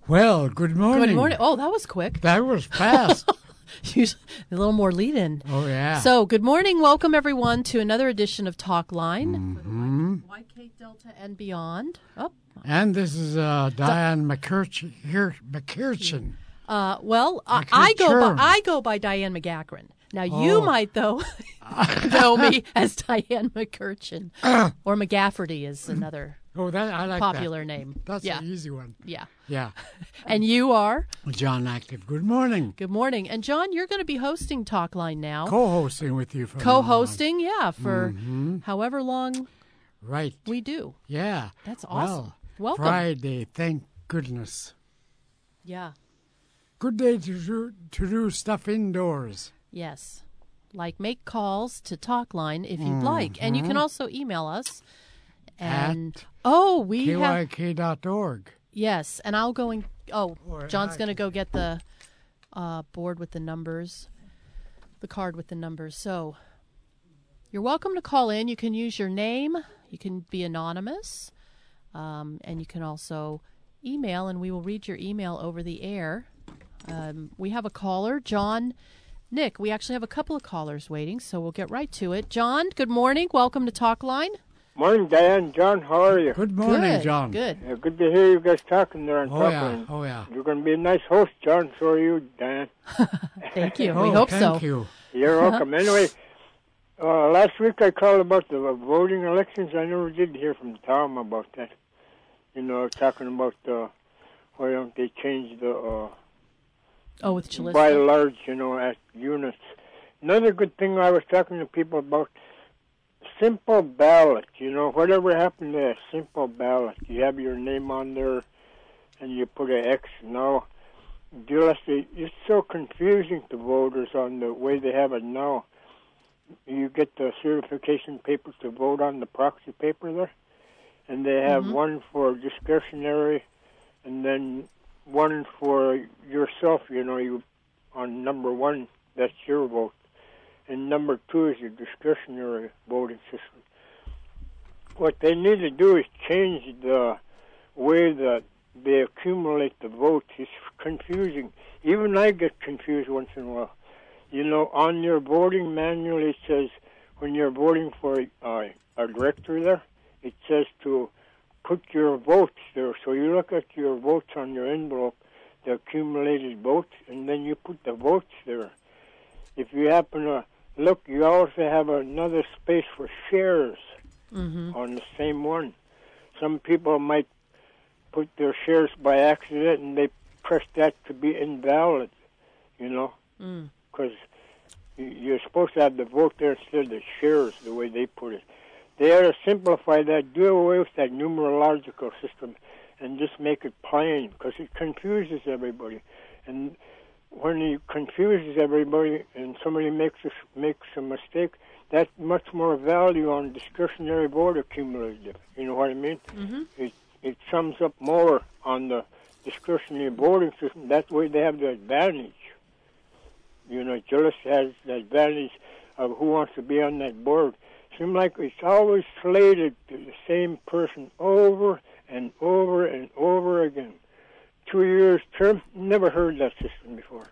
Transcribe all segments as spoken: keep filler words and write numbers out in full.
Well, good morning. Good morning. Oh, that was quick. That was fast. A little more lead in. Oh, yeah. So, good morning. Welcome, everyone, to another edition of Talk Line. Mm-hmm. Y K Delta and beyond. Oh. And this is uh, Diane McKirchen. Here, McKirchen. Uh, well, I, I go by I go by Diane McGackran. Now, you Oh. might, though, know me as Diane McKirchen. Or McGafferty is another Oh, that I like popular that. name. That's yeah. an easy one. Yeah. Yeah. And you are? John Active. Good morning. Good morning. And, John, you're going to be hosting Talk Line now. Co-hosting with you. From Co-hosting, yeah, for mm-hmm. however long right. we do. Yeah. That's awesome. Well, Welcome. Friday, thank goodness. Yeah. Good day to do, to do stuff indoors. Yes. Like make calls to Talk Line if you'd mm-hmm. like. And you can also email us. And At oh, we K Y have K dot org. yes, and I'll go and oh, Or John's I going to can- go get the uh, board with the numbers, the card with the numbers. So you're welcome to call in. You can use your name. You can be anonymous, um, and you can also email, and we will read your email over the air. Um, we have a caller, John. Nick, we actually have a couple of callers waiting, so we'll get right to it. John, good morning. Welcome to Talk Line. Morning, Diane. John, how are you? Good morning, Good, John. Good. Yeah, good to hear you guys talking there on Oh, Talk yeah. Line. Oh, yeah. You're going to be a nice host, John. So are you, Diane. Thank you. Oh, we hope thank so. you. You're welcome. Anyway, uh, last week I called about the uh, voting elections. I never did hear from Tom about that. You know, talking about uh, why don't they change the uh, Oh, with Chalissa. by large, you know, at units. Another good thing I was talking to people about, simple ballot. You know, whatever happened to a simple ballot? You have your name on there, and you put an X. Now, just it's so confusing to voters on the way they have it now. You get the certification papers to vote on the proxy paper there, and they have Mm-hmm. one for discretionary, and then one for yourself. You know, you on number one, that's your vote. And number two is your discretionary voting system. What they need to do is change the way that they accumulate the votes. It's confusing. Even I get confused once in a while. You know, on your voting manual, it says when you're voting for uh, a director there, it says to put your votes there. So you look at your votes on your envelope, the accumulated votes, and then you put the votes there. If you happen to look, you also have another space for shares Mm-hmm. on the same one. Some people might put their shares by accident and they press that to be invalid, you know, Mm. because you're supposed to have the vote there instead of the shares, the way they put it. They ought to simplify that, do away with that numerological system, and just make it plain, because it confuses everybody. And when it confuses everybody and somebody makes a, makes a mistake, that's much more value on discretionary vote accumulated. You know what I mean? Mm-hmm. It it sums up more on the discretionary voting system. That way they have the advantage. You know, Gillis has the advantage of who wants to be on that board. Seems like it's always slated to the same person over and over and over again. Two years term, never heard that system before.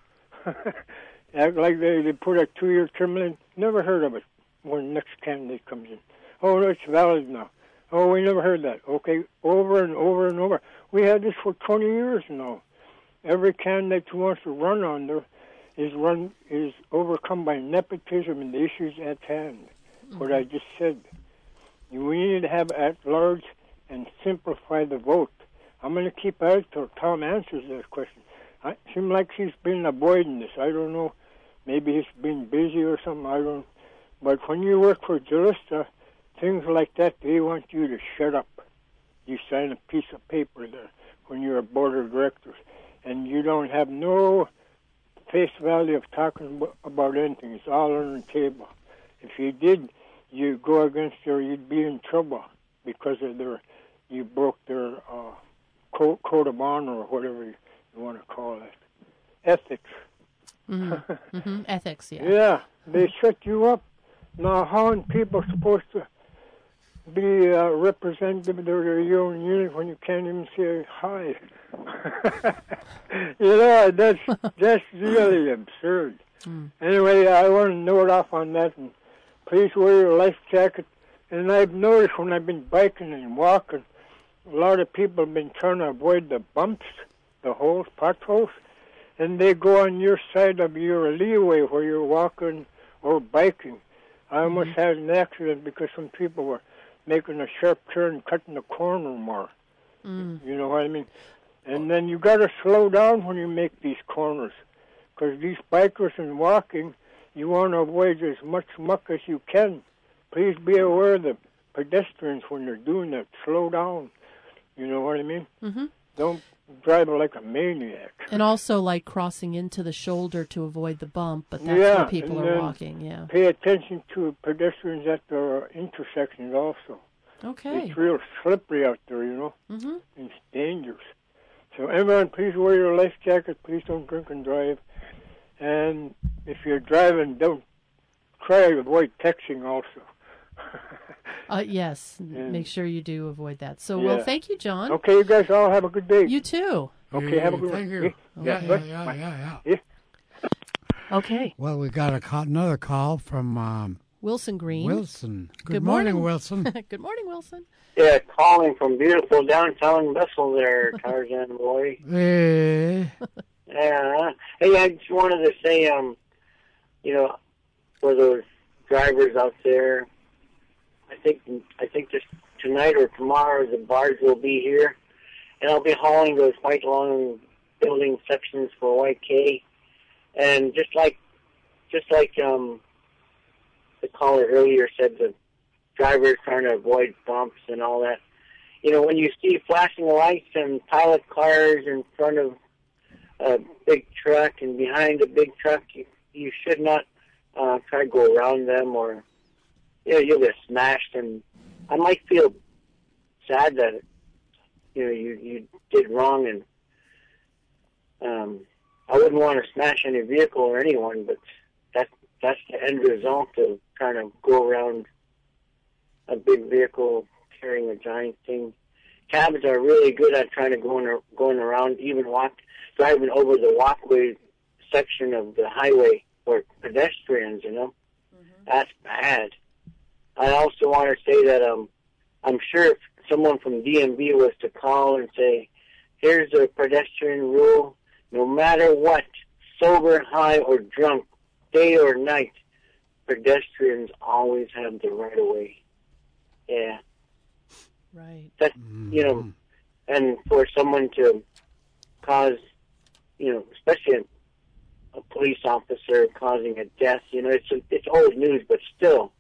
Act like they, they put a two-year term in, never heard of it when the next candidate comes in. Oh, it's valid now. Oh, we never heard that. Okay, over and over and over. We had this for twenty years now. Every candidate who wants to run on there is run is overcome by nepotism and the issues at hand. Mm-hmm. What I just said. We need to have at large and simplify the vote. I'm going to keep at it till Tom answers this question. It seems like he's been avoiding this. I don't know. Maybe he's been busy or something. I don't. But when you work for Jalista, things like that, they want you to shut up. You sign a piece of paper there when you're a board of directors, and you don't have no face value of talking about anything. It's all on the table. If you did, you go against her, you'd be in trouble because of their, you broke their uh, code, code of honor or whatever you want to call it. Ethics. Mm-hmm. Mm-hmm. Ethics, yeah. Yeah, they shut you up. Now, how are people supposed to be a representative of their own unit when you can't even say hi. You know, that's that's really absurd. Mm. Anyway, I want to note off on that, and please wear your life jacket. And I've noticed when I've been biking and walking, a lot of people have been trying to avoid the bumps, the holes, potholes, and they go on your side of your leeway where you're walking or biking. I almost mm-hmm. had an accident because some people were making a sharp turn, cutting the corner more. Mm. You know what I mean? And then you got to slow down when you make these corners, because these bikers and walking, you want to avoid as much muck as you can. Please be aware of the pedestrians when they're doing that. Slow down. You know what I mean? Mm-hmm. Don't drive like a maniac. And also like crossing into the shoulder to avoid the bump, but that's yeah, where people are walking. Yeah. Pay attention to pedestrians at the intersections also. Okay. It's real slippery out there, you know. Mm-hmm. It's dangerous. So everyone, please wear your life jacket. Please don't drink and drive. And if you're driving, don't try to avoid texting also. uh, yes, and make sure you do avoid that. So, yeah. well, thank you, John. Okay, you guys all have a good day. You too. Okay, have a good Thank one. you. Yeah, Okay. yeah, yeah, yeah, yeah, yeah. yeah. Okay. Well, we got a call, another call from um, Wilson Green. Wilson. Good, Good morning, morning. Wilson. Good morning, Wilson. Yeah, calling from beautiful downtown Bethel there, Tarzan boy. Hey. Yeah. Hey, I just wanted to say, um, you know, for those drivers out there, I think I think just tonight or tomorrow the bars will be here, and I'll be hauling those white long building sections for Y K, and just like just like um, the caller earlier said, the drivers trying to avoid bumps and all that. You know, when you see flashing lights and pilot cars in front of a big truck and behind a big truck, you, you should not uh, try to go around them, or you know, you'll get smashed. And I might feel sad that you know you, you did wrong, and um, I wouldn't want to smash any vehicle or anyone, but that's that's the end result of trying to go around a big vehicle carrying a giant thing. Cabs are really good at trying to go in, going around, even walk, driving over the walkway section of the highway for pedestrians, you know. Mm-hmm. That's bad. I also want to say that um, I'm sure if someone from D M V was to call and say, here's the pedestrian rule, no matter what, sober, high, or drunk, day or night, pedestrians always have the right of way. Yeah. Right. That, you know, and for someone to cause, you know, especially a, a police officer causing a death, you know, it's it's old news, but still,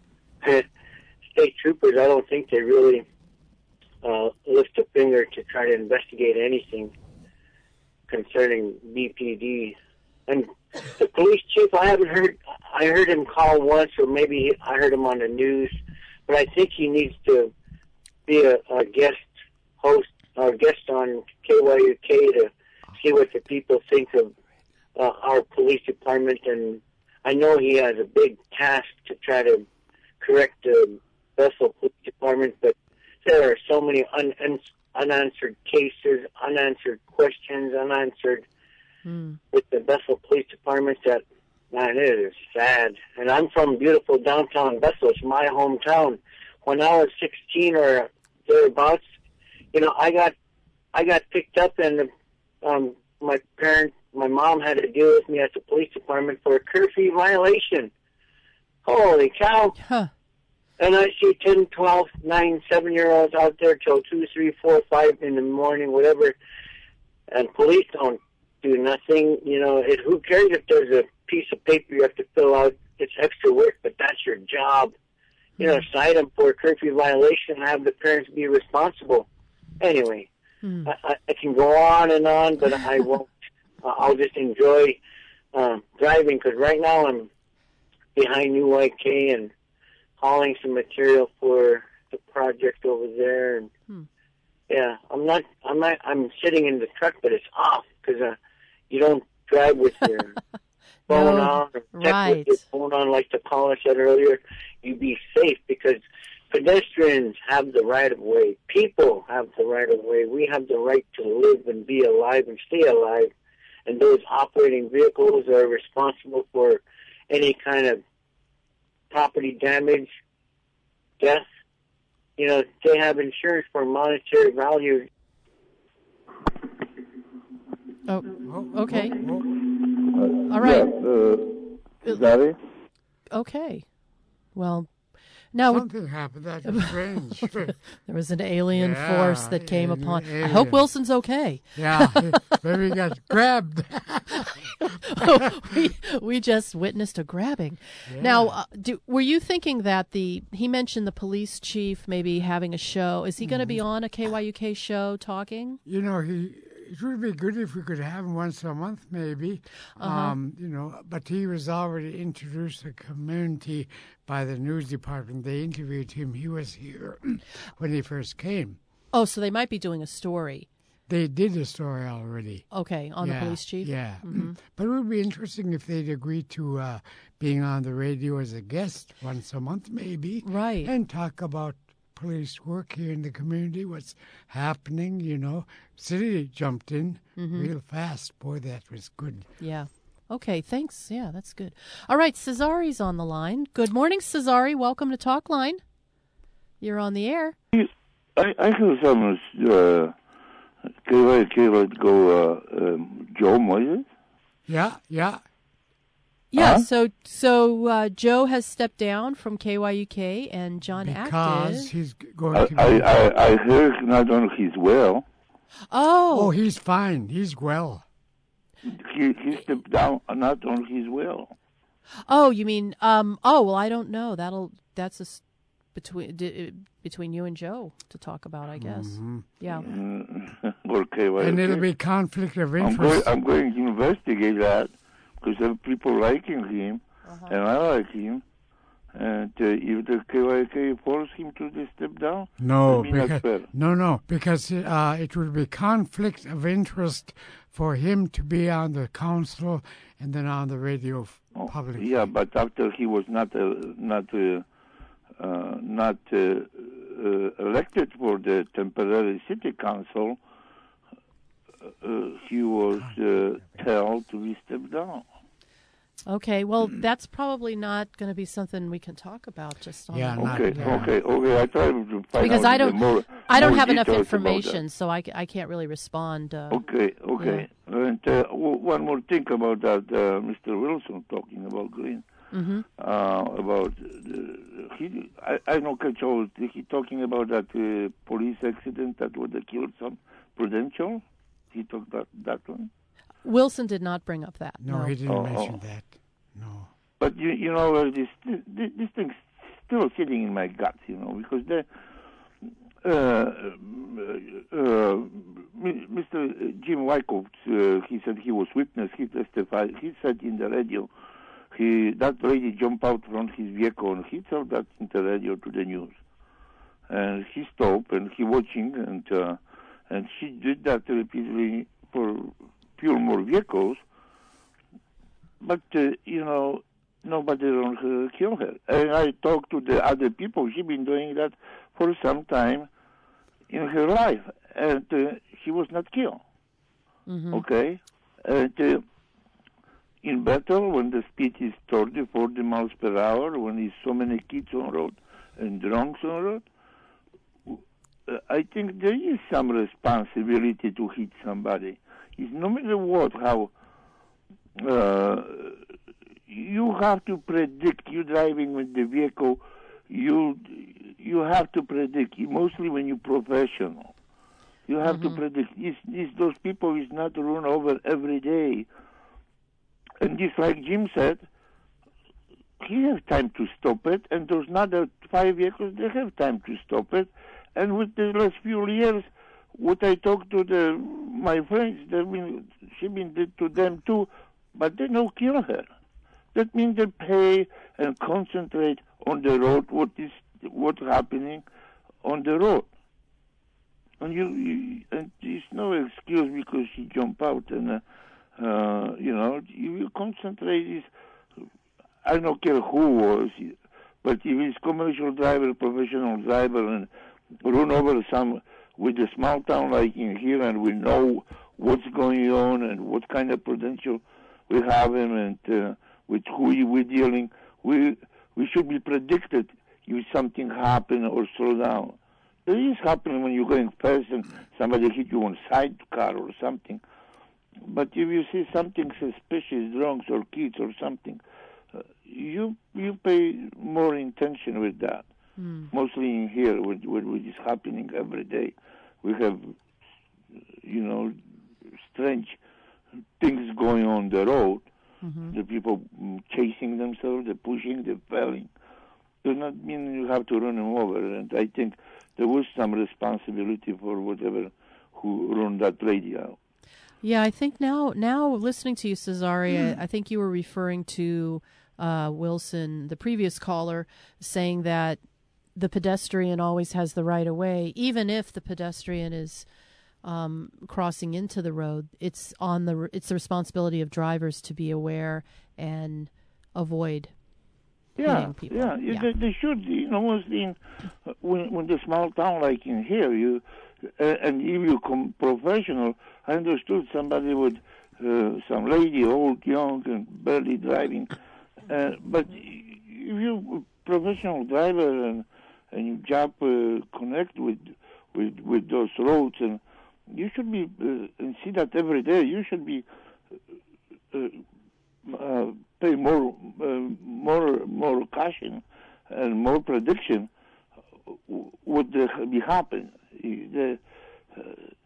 state troopers, I don't think they really uh, lift a finger to try to investigate anything concerning B P D. And the police chief, I haven't heard, I heard him call once, or maybe I heard him on the news, but I think he needs to be a, a guest host or guest on K Y U K to see what the people think of uh, our police department. And I know he has a big task to try to correct the Bethel Police Department, but there are so many un- un- unanswered cases, unanswered questions, unanswered mm. with the Bethel Police Department that, man, it is sad. And I'm from beautiful downtown Bethel. It's my hometown. When I was sixteen or thereabouts, you know, I got I got picked up, and um, my parents, my mom had to deal with me at the police department for a curfew violation. Holy cow! Huh. And I see ten, twelve, nine, seven-year-olds out there till two, three, four, five in the morning, whatever, and police don't do nothing. You know, it, who cares if there's a piece of paper you have to fill out? It's extra work, but that's your job. You know, cite them for a curfew violation and have the parents be responsible. Anyway, mm. I, I, I can go on and on, but I won't. Uh, I'll just enjoy uh, driving, because right now I'm behind New Y K and hauling some material for the project over there. And mm. yeah, I'm not. I'm not. I'm sitting in the truck, but it's off because uh, you don't drive with your phone no, on, or text right. with your phone on, like the caller said earlier. You be safe, because pedestrians have the right of way. People have the right of way. We have the right to live and be alive and stay alive. And those operating vehicles are responsible for any kind of property damage, death. You know, they have insurance for monetary value. Oh, okay. Uh, All right. Yeah, uh, Gary? Okay. Well, now Something happened. That was strange. there was an alien Yeah, force that came an upon. I alien. hope Wilson's okay. Yeah, maybe he got grabbed. we we just witnessed a grabbing. Now, uh, do, were you thinking that the he mentioned the police chief maybe having a show? Is he going to be on a K Y U K show talking? You know, he it would be good if we could have him once a month, maybe. Uh-huh. Um, you know, but he was already introduced to the community by the news department. They interviewed him. He was here when he first came. Oh, so they might be doing a story. They did a story already. Okay, on Yeah, the police chief? Yeah. Mm-hmm. But it would be interesting if they'd agree to uh, being on the radio as a guest once a month, maybe. Right. And talk about police work here in the community, what's happening, you know. City jumped in Mm-hmm. real fast. Boy, that was good. Yeah. Okay, thanks. Yeah, that's good. All right, Cesari's on the line. Good morning, Cesari. Welcome to Talk Line. You're on the air. I, I heard some uh, K Y K let go uh, um, Joe Moyes. Yeah, yeah. Yeah, Huh? so so uh, Joe has stepped down from K Y U K, and John Because Active. he's going I, to be... I, I, I heard not only he's well, Oh, Oh, he's fine. He's well. he, he stepped down not only he's well. oh, you mean um? Oh, well, I don't know. That'll that's a s- between d- between you and Joe to talk about, I guess. Mm-hmm. Yeah. Uh, or K Y K. And it'll be conflict of I'm, going, interest. I'm going to investigate that because there are people liking him, Uh-huh. and I like him. And uh, if the K Y K force him to just step down, No, I mean, that's because, fair. no, no, because uh, it would be conflict of interest for him to be on the council and then on the radio f- Oh, publicly. yeah, but after he was not uh, not uh, uh, not uh, uh, elected for the temporary city council, uh, he was uh, told to be stepped down. Okay. Well, that's probably not going to be something we can talk about just on. Yeah, the- not- Okay, yeah. okay, okay. I try to find Because out I don't, more. I don't more have enough details about that. information, so I, c- I can't really respond. Uh, Okay, okay. And uh, w- one more thing about that, uh, Mister Wilson talking about Green, hmm uh, about uh, he. I, I know Kacho. He talking about that uh, police accident that would have killed some Prudential. He talked that that one. Wilson did not bring up that. No, No. he didn't Oh, mention oh. that. No. But you you know uh, this this, this thing's still sitting in my guts, you know, because the. Uh, uh, Mister Jim Wyckoff, uh, he said he was witness. He testified. He said in the radio, he that lady jumped out from his vehicle, and he told that in the radio to the news. And he stopped and he watching, and uh, and she did that repeatedly for few more vehicles. But uh, you know, nobody around her killed her. And I talked to the other people. She been doing that for some time in her life, and uh, she was not killed. hmm Okay, and uh, in battle, when the speed is thirty, forty miles per hour, when there's so many kids on road and drunks on road, uh, I think there is some responsibility to hit somebody. It's no matter what, how uh, you have to predict. You driving with the vehicle, you you have to predict. Mostly when you're professional, you have Mm-hmm. to predict. It's, it's, those people is not run over every day. And just like Jim said, he has time to stop it, and those other five vehicles, they have time to stop it. And with the last few years, what I talked to the my friends, they been she been did to them too, but they don't kill her. That means they pay and concentrate on the road. What is what's happening on the road? And you, you and there's no excuse because she jumped out and uh, uh, you know you, you concentrate. Is I don't care who was, But if it's commercial driver, professional driver, and run over some with a small town like in here, and we know what's going on and what kind of potential we have him, and uh, with who we're dealing, we we should be predicted if something happen or slow down. It is happening when you're going fast and somebody hit you on side car or something. But if you see something suspicious, drunks or kids or something, uh, you you pay more attention with that. Mm. Mostly in here, where, where it is happening every day, we have, you know, strange things going on the road. Mm-hmm. The people chasing themselves, they're pushing, they're falling. Does not mean you have to run them over. And I think there was some responsibility for whatever who run that radio. Yeah, I think now, now listening to you, Cesare, mm. I, I think you were referring to uh, Wilson, the previous caller, saying that the pedestrian always has the right of way, even if the pedestrian is um, crossing into the road. It's on the it's the responsibility of drivers to be aware and avoid yeah, hitting people. Yeah, yeah. They, they should. You know, mostly in when when the small town like in here, you uh, and if you come professional, I understood somebody would uh, some lady, old, young, and barely driving, uh, but if you professional driver and and you job uh, connect with with with those roads, and you should be uh, and see that every day. You should be uh, uh, pay more uh, more more caution and more prediction would uh, be happen. The uh,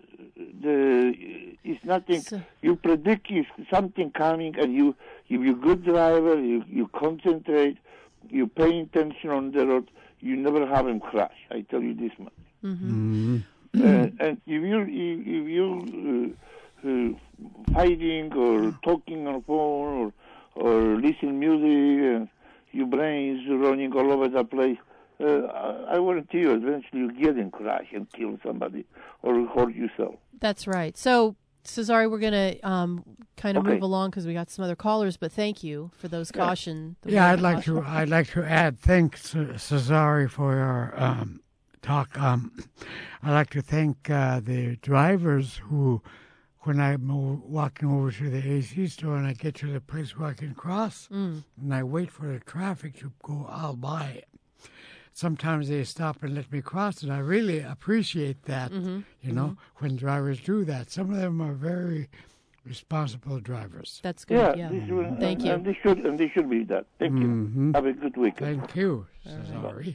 the it's nothing. So, you predict if something coming, and you if you're good driver, you you concentrate, you pay attention on the road. You never have him crash. I tell you this much. Mm-hmm. Mm-hmm. Uh, and if you if, if you uh, uh, fighting or talking on the phone or or listen music and your brain is running all over the place, uh, I, I guarantee you eventually you get in crash and kill somebody or hurt yourself. That's right. So, Cesare, we're going to um, kind of okay. move along because we got some other callers, but thank you for those yeah. caution. Yeah, I'd like caution. to I'd like to add thanks, Cesare, for your um, talk. Um, I'd like to thank uh, the drivers who, when I'm walking over to the A C store and I get to the place where I can cross, mm. and I wait for the traffic to go, I'll buy it. Sometimes they stop and let me cross, and I really appreciate that, mm-hmm. you know, mm-hmm. when drivers do that. Some of them are very responsible drivers. That's good, yeah. yeah. Mm-hmm. Thank and, you. And they, should, and they should be that. Thank mm-hmm. you. Have a good weekend. Thank you, Cesare.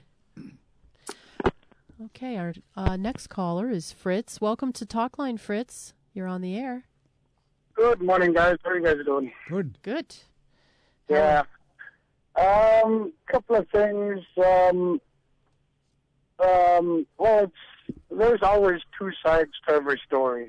Okay, our uh, next caller is Fritz. Welcome to Talkline, Fritz. You're on the air. Good morning, guys. How are you guys doing? Good. Good. Yeah. Um, couple of things. Um, um, well, it's, there's always two sides to every story.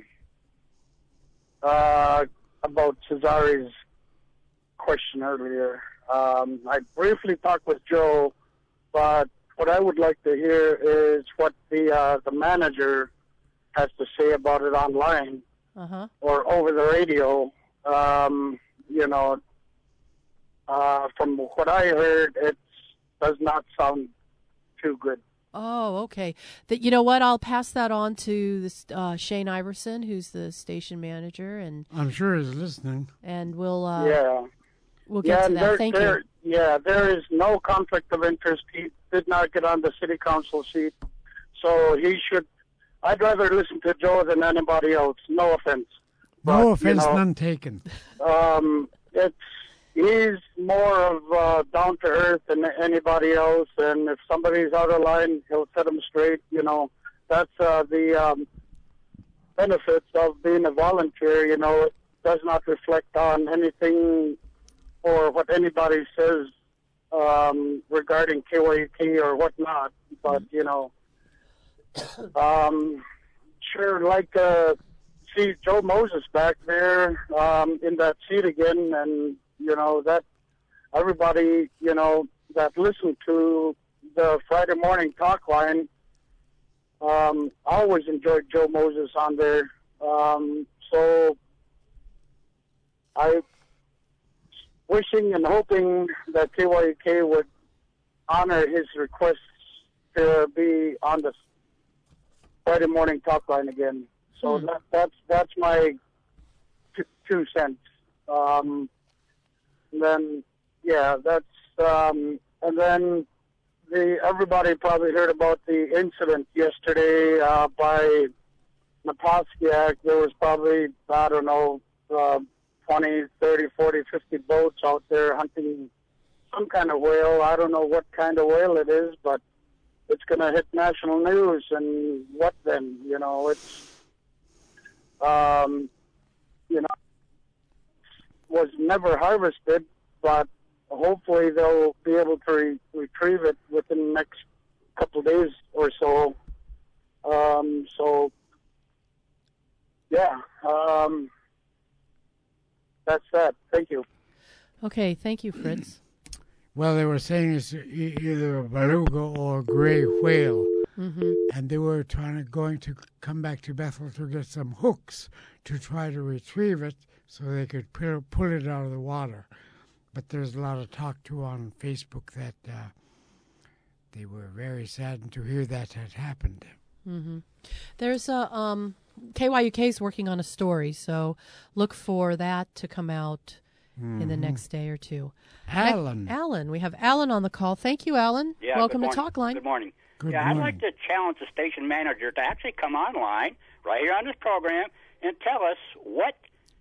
Uh, about Cesare's question earlier. Um, I briefly talked with Joe, but what I would like to hear is what the uh, the manager has to say about it online uh-huh. or over the radio. Um, you know, uh, from what I heard, it does not sound too good. Oh, okay. The, you know what? I'll pass that on to this, uh, Shane Iverson, who's the station manager, and I'm sure he's listening. And we'll uh, yeah, we'll get yeah, to that. There, Thank there, you. Yeah, there is no conflict of interest. He did not get on the city council seat, so he should. I'd rather listen to Joe than anybody else. No offense. No but, offense, you know, none taken. Um, it's. He's more of uh, down to earth than anybody else, and if somebody's out of line, he'll set them straight. You know, that's uh, the um, benefits of being a volunteer. You know, it does not reflect on anything or what anybody says um, regarding K Y U K or whatnot. But you know, um, sure, like uh, see Joe Moses back there um, in that seat again, and. You know, that everybody, you know, that listened to the Friday morning talk line um, always enjoyed Joe Moses on there. Um, so I wishing and hoping that K Y U K would honor his request to be on the Friday morning talk line again. So Hmm. that, that's that's my two, two cents. Um, and then yeah, that's um, and then the everybody probably heard about the incident yesterday uh, by Naposkiak. There was probably I don't know uh, twenty, thirty, forty, fifty boats out there hunting some kind of whale. I don't know what kind of whale it is, but it's going to hit national news. And what then? You know, it's, um, you know, was never harvested, but hopefully they'll be able to re- retrieve it within the next couple of days or so. Um, so, yeah, um, that's that. Thank you. Okay, thank you, Fritz. Well, they were saying it's e- either a beluga or a gray whale, Mm-hmm. and they were trying to going to come back to Bethel to get some hooks to try to retrieve it so they could pull, pull it out of the water. But there's a lot of talk too on Facebook that uh, they were very saddened to hear that had happened. Mm-hmm. There's a um, K Y U K is working on a story, so look for that to come out in the next day or two. Alan. Ne- Alan, we have Alan on the call. Thank you, Alan. Yeah, Welcome good to morning. Talkline. Good morning. Good yeah, I'd morning. like to challenge the station manager to actually come online right here on this program and tell us what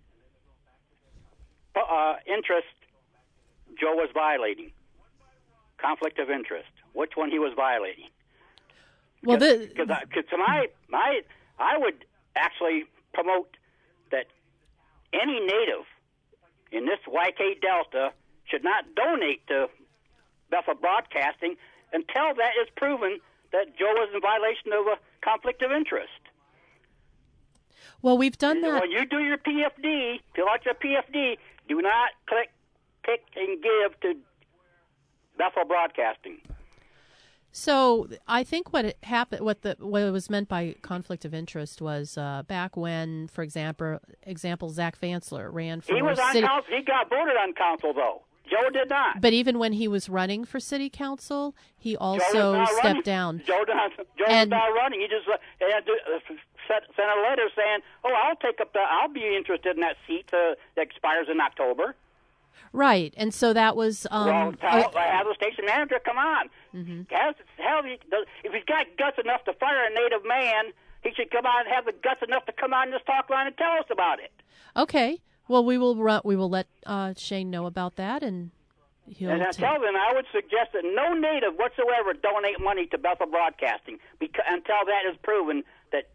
uh, interest Joe was violating. Conflict of interest. Which one he was violating. Well, the, Because to my, my, I would actually promote that any native in this Y K Delta should not donate to Bethel Broadcasting until that is proven that Joe was in violation of a conflict of interest. well, we've done that. When you do your P F D, fill out your P F D, do not click, pick, and give to Bethel Broadcasting. So I think what it happened, what the what was meant by conflict of interest was uh, back when, for example, example Zach Fansler ran for He was on city, council. He got voted on council, though. Joe did not. but even when he was running for city council, he Joe also was not stepped running. down. Joe, not, Joe And- was not running. He just uh, he had to, uh, sent, sent a letter saying, "Oh, I'll take up the. I'll be interested in that seat uh, that expires in October." Right, and so that was um, well, tell, uh, have the station manager come on. Mm-hmm. Has, hell, he, does, if he's got guts enough to fire a native man, he should come on and have the guts enough to come on this talk line and tell us about it. okay. Well, we will run, we will let uh, Shane know about that, and he'll. And ta- until then, I would suggest that no native whatsoever donate money to Bethel Broadcasting because, until that is proven that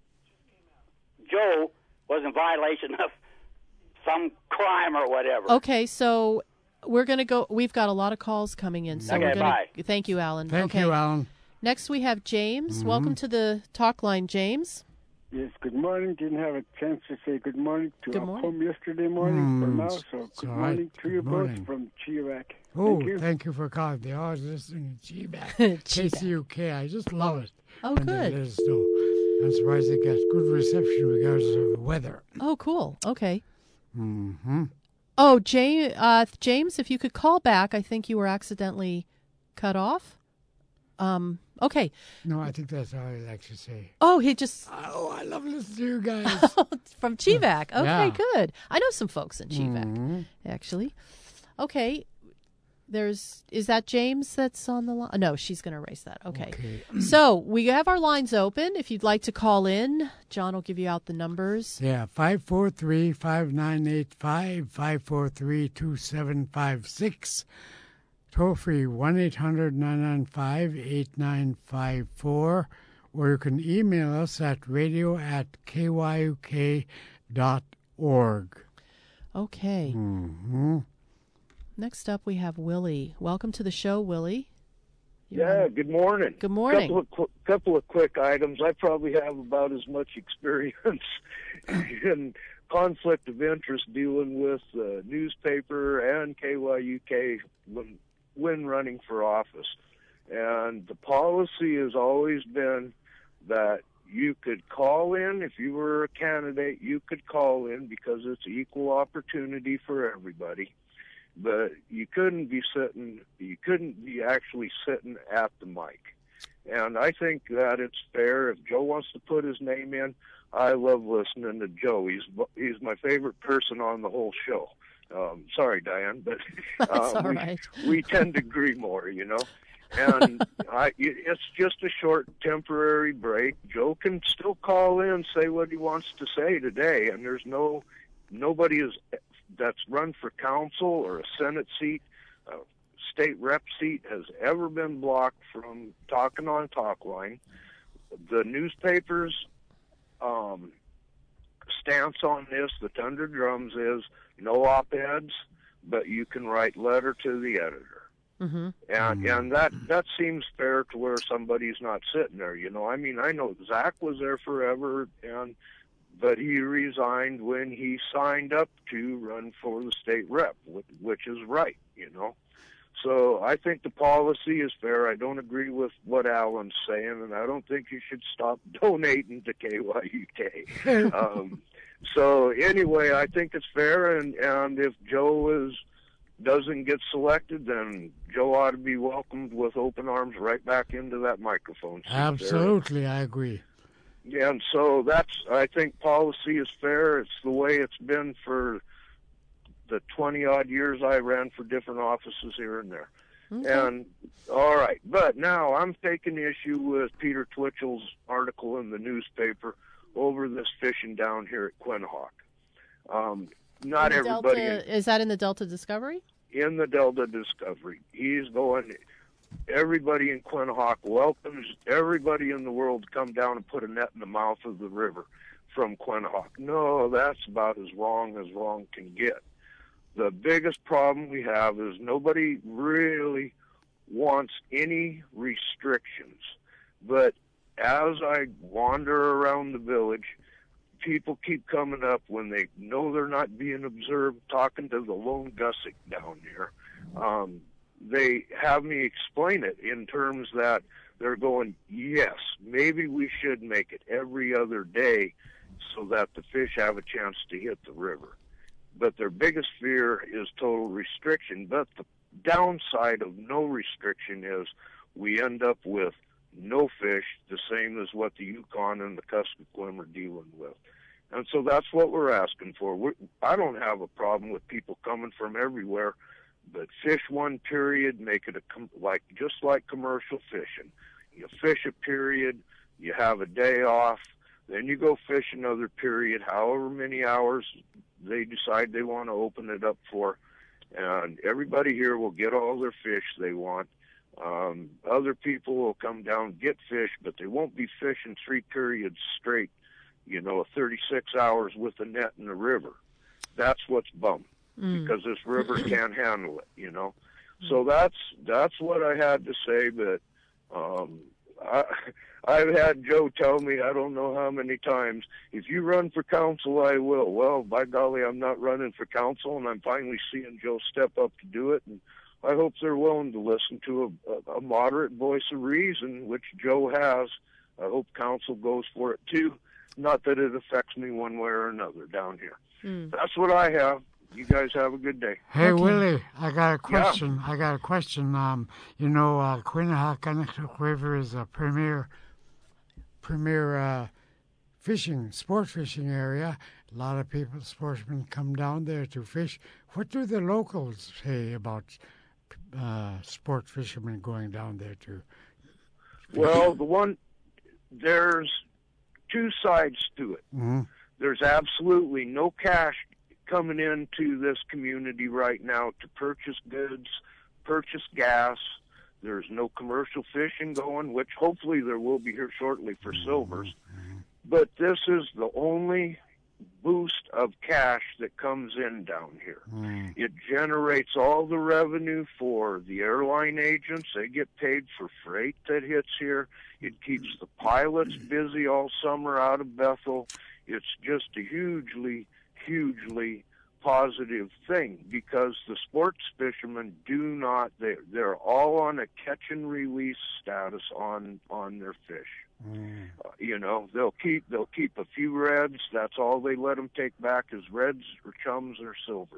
Joe was in violation of some crime or whatever. Okay, so we're going to go. We've got a lot of calls coming in, so Okay, we're going bye. to. Thank you, Alan. Thank okay. you, Alan. Next, we have James. Welcome to the talk line, James. Yes, good morning. Didn't have a chance to say good morning to Good our morning. home yesterday morning for Mm, now, it's- so it's good all morning right. to you Good both morning. from Chirac. Oh, Thank you. thank you for calling. They're always listening to G B A C. K C U K. I just love it. Oh, when they good. let us know. I'm surprised they got good reception regardless of the weather. Oh, cool. Okay. Mm-hmm. Oh, James, uh, James, if you could call back, I think you were accidentally cut off. Um. Okay. No, I think that's all I like to say. Oh, he just Oh, I love listening to you guys. from Chivac. Okay, Yeah. good. I know some folks in Chivac, Mhm. actually. Okay. There's is that James that's on the line? No, she's going to erase that. Okay. Okay. So we have our lines open. If you'd like to call in, John will give you out the numbers. Yeah, five four three, five nine eight five, five four three, two seven five six. Toll free one eight hundred, nine nine five, eight nine five four. Or you can email us at radio at k y u k dot org. Okay. Mm-hmm. Next up, we have Willie. Welcome to the show, Willie. You Yeah, wanna- good morning. Good morning. Couple of qu- couple of quick items. I probably have about as much experience in conflict of interest dealing with the newspaper and K Y U K when when running for office. And the policy has always been that you could call in if you were a candidate. You could call in because it's equal opportunity for everybody. but you couldn't be sitting, you couldn't be actually sitting at the mic. And I think that it's fair. If Joe wants to put his name in, I love listening to Joe. He's he's my favorite person on the whole show. Um, sorry, Diane, but uh, all we, right. we tend to agree more, you know. And I, it's just a short temporary break. Joe can still call in, say what he wants to say today, and there's no nobody is that's run for council or a Senate seat, a state rep seat has ever been blocked from talking on Talkline. The newspapers' um, stance on this, the Thunder Drums, is no op-eds, but you can write letter to the editor. Mm-hmm. And and that that seems fair to where somebody's not sitting there. You know, I mean, I know Zach was there forever, and but he resigned when he signed up to run for the state rep, which is right. You know, so I think the policy is fair. I don't agree with what Alan's saying, and I don't think you should stop donating to K Y U K. um, so anyway, I think it's fair, and and if Joe is doesn't get selected, then Joe ought to be welcomed with open arms right back into that microphone seat. Absolutely, there. I agree. Yeah, and so that's, I think policy is fair. It's the way it's been for the twenty-odd years I ran for different offices here and there. Okay. And, all right, but now I'm taking issue with Peter Twitchell's article in the newspaper over this fishing down here at Quinhagak. Um, not In the everybody... Delta, in, is that in the Delta Discovery? In the Delta Discovery. He's going... Everybody in Quinhagak welcomes everybody in the world to come down and put a net in the mouth of the river from Quinhagak. No, that's about as wrong as wrong can get. The biggest problem we have is nobody really wants any restrictions. But as I wander around the village, people keep coming up when they know they're not being observed, talking to the lone Gussick down here. Um, they have me explain it in terms that they're going, yes, maybe we should make it every other day so that the fish have a chance to hit the river. But their biggest fear is total restriction. But the downside of no restriction is we end up with no fish, the same as what the Yukon and the Kuskokwim are dealing with. And so that's what we're asking for. We're, I don't have a problem with people coming from everywhere, but fish one period, make it a com- like just like commercial fishing. You fish a period, you have a day off, then you go fish another period, however many hours they decide they want to open it up for, and everybody here will get all their fish they want. Um, other people will come down, get fish, but they won't be fishing three periods straight, you know, thirty-six hours with a net in the river. That's what's bummed, mm. because this river can't handle it, you know. Mm. So that's that's what I had to say, but um, I, I've had Joe tell me, I don't know how many times, if you run for council, I will. Well, by golly, I'm not running for council, and I'm finally seeing Joe step up to do it, and I hope they're willing to listen to a, a, a moderate voice of reason, which Joe has. I hope council goes for it, too. Not that it affects me one way or another down here. Mm. That's what I have. You guys have a good day. Hey, okay. Willie, I got a question. Yeah. I got a question. Um, you know, uh, Quinhagak River is a premier, premier uh, fishing, sport fishing area. A lot of people, sportsmen, come down there to fish. What do the locals say about uh, sport fishermen going down there to fish? Well, the one, there's two sides to it. Mm-hmm. There's absolutely no cash coming into this community right now to purchase goods, purchase gas. There's no commercial fishing going, which hopefully there will be here shortly for mm-hmm. silvers. But this is the only boost of cash that comes in down here. Mm. It generates all the revenue for the airline agents. They get paid for freight that hits here. It keeps the pilots busy all summer out of Bethel. It's just a hugely, hugely positive thing because the sports fishermen do not, they're, they're all on a catch and release status on, on their fish. Mm. Uh, you know, they'll keep they'll keep a few reds. That's all they let them take back is reds or chums or silvers.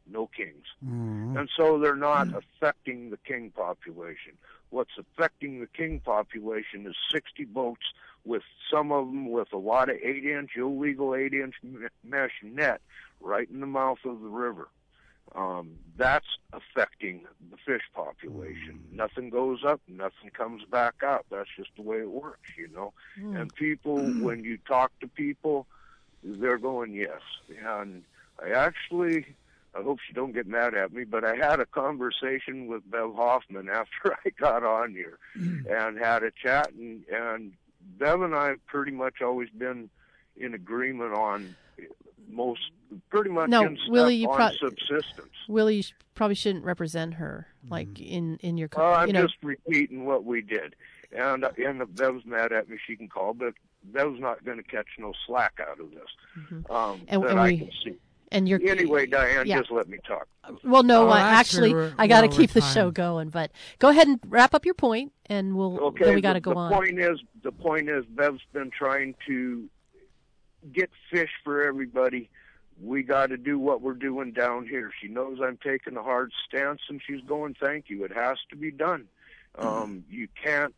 no kings. Mm-hmm. And so they're not affecting the king population. What's affecting the king population is sixty boats, with some of them with a lot of eight-inch, illegal eight-inch mesh net right in the mouth of the river. Um, that's affecting the fish population. Mm. Nothing goes up, nothing comes back out. That's just the way it works, you know. Mm. And people, when you talk to people, they're going, yes. And I actually, I hope she don't get mad at me, but I had a conversation with Bev Hoffman after I got on here mm. and had a chat. And, and Bev and I have pretty much always been in agreement on most, pretty much no, in step Willie, you on pro- subsistence. Willie, you sh- probably shouldn't represent her, like mm. in, in your. Uh, I'm you know. just repeating what we did, and and if Bev's mad at me, she can call, but Bev's not going to catch no slack out of this. Mm-hmm. Um, and, that and I we, can see. And you're anyway, Diane, yeah. just let me talk. Well, no, oh, uh, actually, actually I got to well, keep the fine. show going. But go ahead and wrap up your point, and we'll. Okay, then we got to the, go the on. Point is, the point is, Bev's been trying to get fish for everybody. We got to do what we're doing down here. She knows I'm taking a hard stance, and she's going, thank you. It has to be done. Um, you can't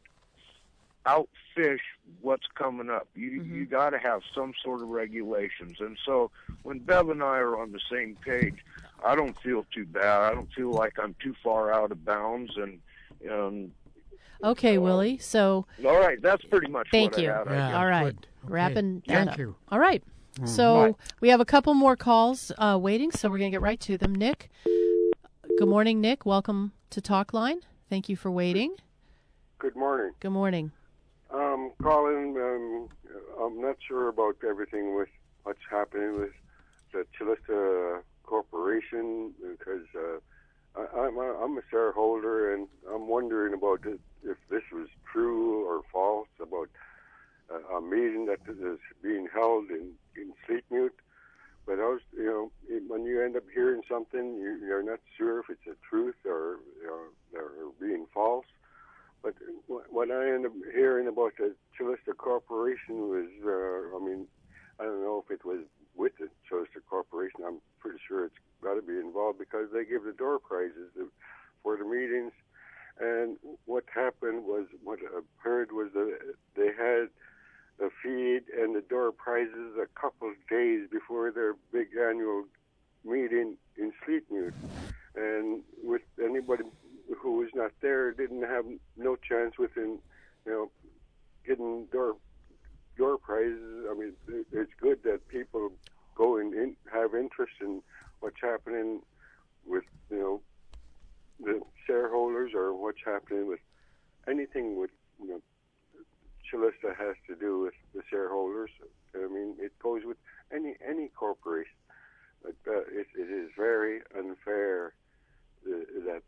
outfish what's coming up. You mm-hmm. you got to have some sort of regulations. And so when Bev and I are on the same page, I don't feel too bad. I don't feel like I'm too far out of bounds. And um, okay, uh, Willie. So all right, that's pretty much thank what you. I had. Yeah, I all right, okay. wrapping that thank up. you. All right. Mm, so right. we have a couple more calls uh, waiting, so we're going to get right to them. Nick, good morning, Nick. Welcome to Talkline. Thank you for waiting. Good morning. Good morning. Um, Colin, um, I'm not sure about everything with what's happening with the Chilista Corporation because uh, I, I'm, a, I'm a shareholder and I'm wondering about it, if this was true or false about a, a meeting that is being held in, in Sleetmute. But I was, you know, when you end up hearing something, you, you're not sure if it's a truth or, or, or being false. But what I end up hearing about the Chilista Corporation was, uh, I mean, I don't know if it was with the Chilista Corporation. I'm pretty sure it's got to be involved because they give the door prizes for the meetings. And what happened was, what I heard was that they had the feed and the door prizes a couple of days before their big annual meeting in Sleetmute. And with anybody who was not there didn't have no chance within, you know, getting door door prizes. I mean, it's good that people go and in, have interest in what's happening with, you know, the shareholders or what's happening with anything with, you know, Chilista has to do with the shareholders. I mean, it goes with any any corporation. But uh, it, it is very unfair uh, that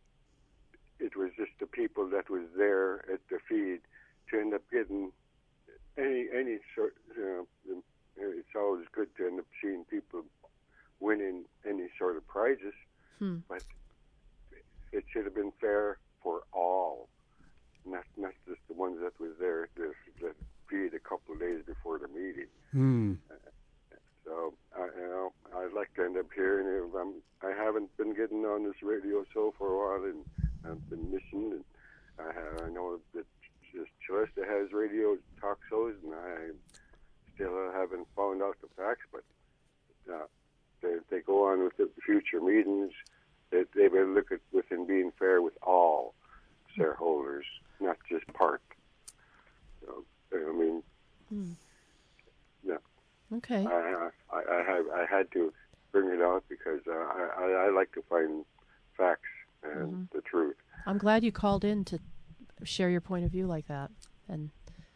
it was just the people that was there at the feed to end up getting any any sort. You know, it's always good to end up seeing people winning any sort of prizes, hmm. but it should have been fair for all, not not just the ones that was there at the, the feed a couple of days before the meeting. Hmm. Uh, so I, you know, I'd like to end up hearing it. I'm, I haven't been getting on this radio show for a while, and I've been missing. And I, have, I know that Chilista has radio talk shows, and I still haven't found out the facts. But uh, they, they go on with the future meetings. They, they better look at within being fair with all shareholders, not just part. So, I mean, hmm. yeah. Okay. I, I, I have I had to bring it out because uh, I, I like to find facts and mm-hmm. the truth. I'm glad you called in to share your point of view like that. And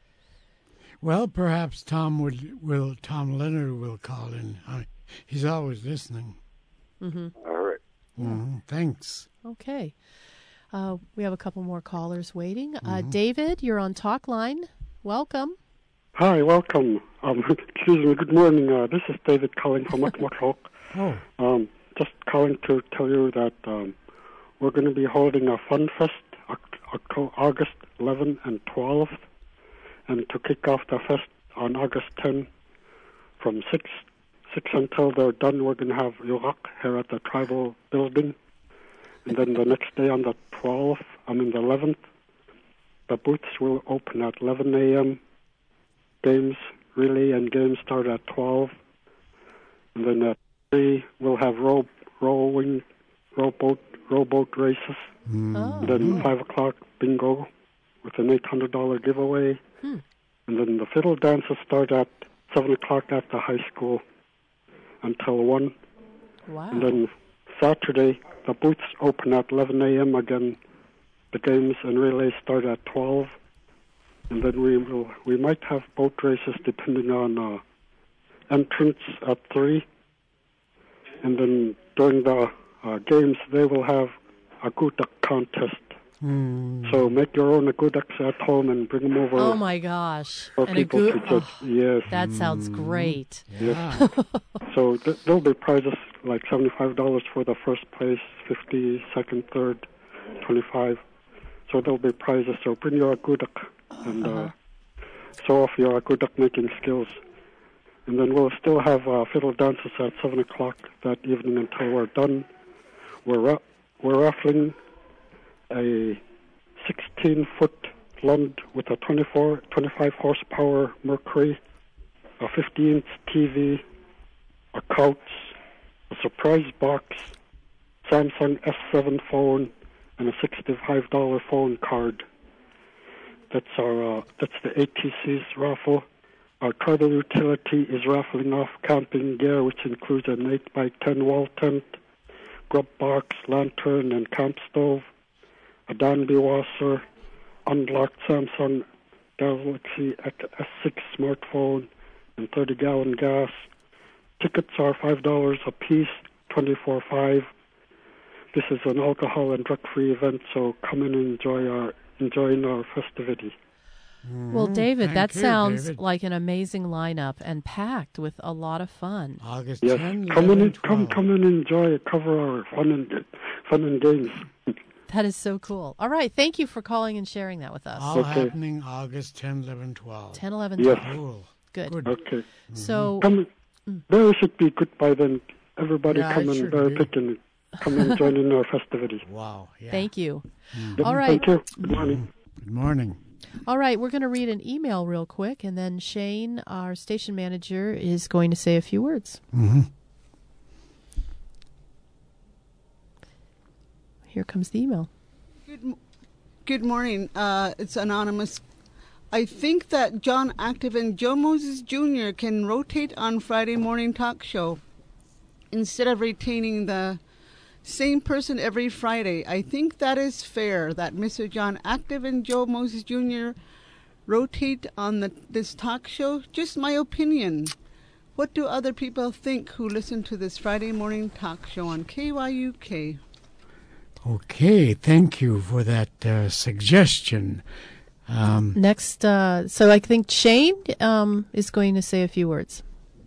well, perhaps Tom would will Tom Leonard will call in. I, he's always listening. Mm-hmm. All right. Mm-hmm. Thanks. Okay. Uh, we have a couple more callers waiting. Mm-hmm. Uh, David, you're on Talkline. Welcome. Hi, welcome. Um, excuse me, good morning. Uh, this is David calling from Muckmuck. Oh. Um, just calling to tell you that um, we're going to be holding a Fun Fest October, August eleventh and twelfth, and to kick off the fest on August tenth from six six until they're done, we're going to have Yurak here at the tribal building. And then the next day on the twelfth, I mean the eleventh, the booths will open at eleven a.m. Games, relay and games start at twelve. And then at three, we'll have row, rowing, rowboat, rowboat races. Mm. Oh. And then mm. five o'clock, bingo with an eight hundred dollars giveaway. Hmm. And then the fiddle dances start at seven o'clock at the high school until one. Wow. And then Saturday, the booths open at eleven a.m. again. The games and relays start at twelve. And then we will we might have boat races depending on uh, entrance at three. And then during the uh, games, they will have a agudak contest. Mm. So make your own agudaks at home and bring them over. Oh my gosh! For An people agu- to judge. oh, Yes. That sounds great. Yes. So th- there'll be prizes like seventy-five dollars for the first place, fifty, second, third, twenty-five. So there'll be prizes. So bring your agudak and uh-huh. uh, show off your agudak making skills. And then we'll still have uh, fiddle dances at seven o'clock that evening until we're done. We're ra- we're raffling a sixteen-foot Lund with a twenty-four, twenty-five horsepower Mercury, a fifty-inch T V, a couch, a surprise box, Samsung S seven phone, and a sixty-five dollars phone card. That's our uh, that's the A T C's raffle. Our tribal utility is raffling off camping gear, which includes an eight by ten wall tent, grub box, lantern, and camp stove, a Danby washer, unlocked Samsung Galaxy S six smartphone, and thirty gallon gas. Tickets are five dollars a piece, twenty-four dollars five. This is an alcohol and drug-free event, so come and enjoy our enjoying our festivity. Mm-hmm. Well, David, Thank that you, sounds David. like an amazing lineup and packed with a lot of fun. August Yes, tenth, come eleven, and come come and enjoy. Cover our fun and fun and games. That is so cool. All right, thank you for calling and sharing that with us. All Okay. happening August tenth, eleven, twelve. ten, eleven, Yes. twelve. Cool. Good. Good. Okay. So, Come, there should be good by then. Everybody Yeah, come it and should bear be. pick and come and join in our festivity. Wow. Yeah. thank you. Yep, All right. Thank you. Good morning. Good morning. All right, we're going to read an email real quick, and then Shane, our station manager, is going to say a few words. Mm-hmm. Here comes the email. Good, m- good morning. Uh, it's anonymous. I think that John Active and Joe Moses Junior can rotate on Friday morning talk show instead of retaining the same person every Friday. I think that is fair that Mister John Active and Joe Moses Junior rotate on the, this talk show. Just my opinion. What do other people think who listen to this Friday morning talk show on K Y U K? Okay, thank you for that uh, suggestion. Um, Next, uh, so I think Shane um, is going to say a few words.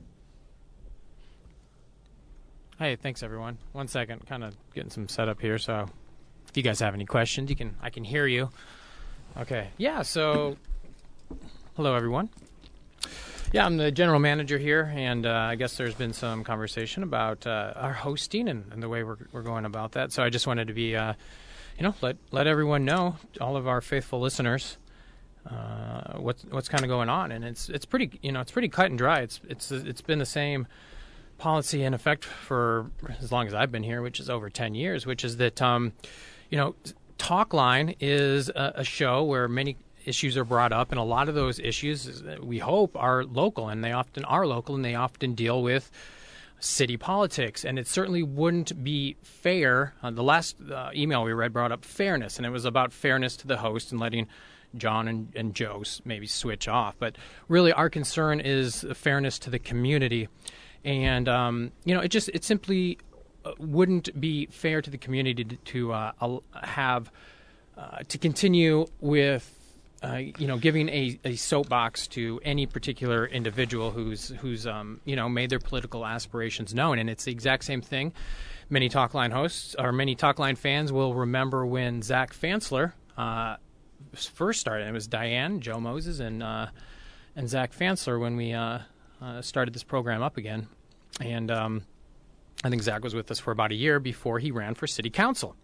Hey, thanks everyone. One second, kind of getting some setup here. So, if you guys have any questions, you can I can hear you. Okay, yeah. So, hello everyone. Yeah, I'm the general manager here, and uh, I guess there's been some conversation about uh, our hosting and, and the way we're we're going about that. So I just wanted to be, uh, you know, let let everyone know, all of our faithful listeners, uh, what's what's kind of going on, and it's it's pretty, you know, it's pretty cut and dry. It's it's it's been the same policy in effect for as long as I've been here, which is over ten years, which is that, um, you know, Talkline is a, a show where many issues are brought up, and a lot of those issues, we hope, are local, and they often are local, and they often deal with city politics. And it certainly wouldn't be fair. Uh, the last uh, email we read brought up fairness, and it was about fairness to the host and letting John and, and Joe maybe switch off. But really, our concern is fairness to the community. And, um, you know, it just, it simply wouldn't be fair to the community to, to uh, have, uh, to continue with, uh, you know, giving a, a soapbox to any particular individual who's, who's um, you know, made their political aspirations known. And it's the exact same thing. Many Talkline hosts, or many Talkline fans will remember when Zach Fansler uh, first started. It was Diane, Joe Moses, and, uh, and Zach Fansler when we uh, uh, started this program up again. And um, I think Zach was with us for about a year before he ran for city council.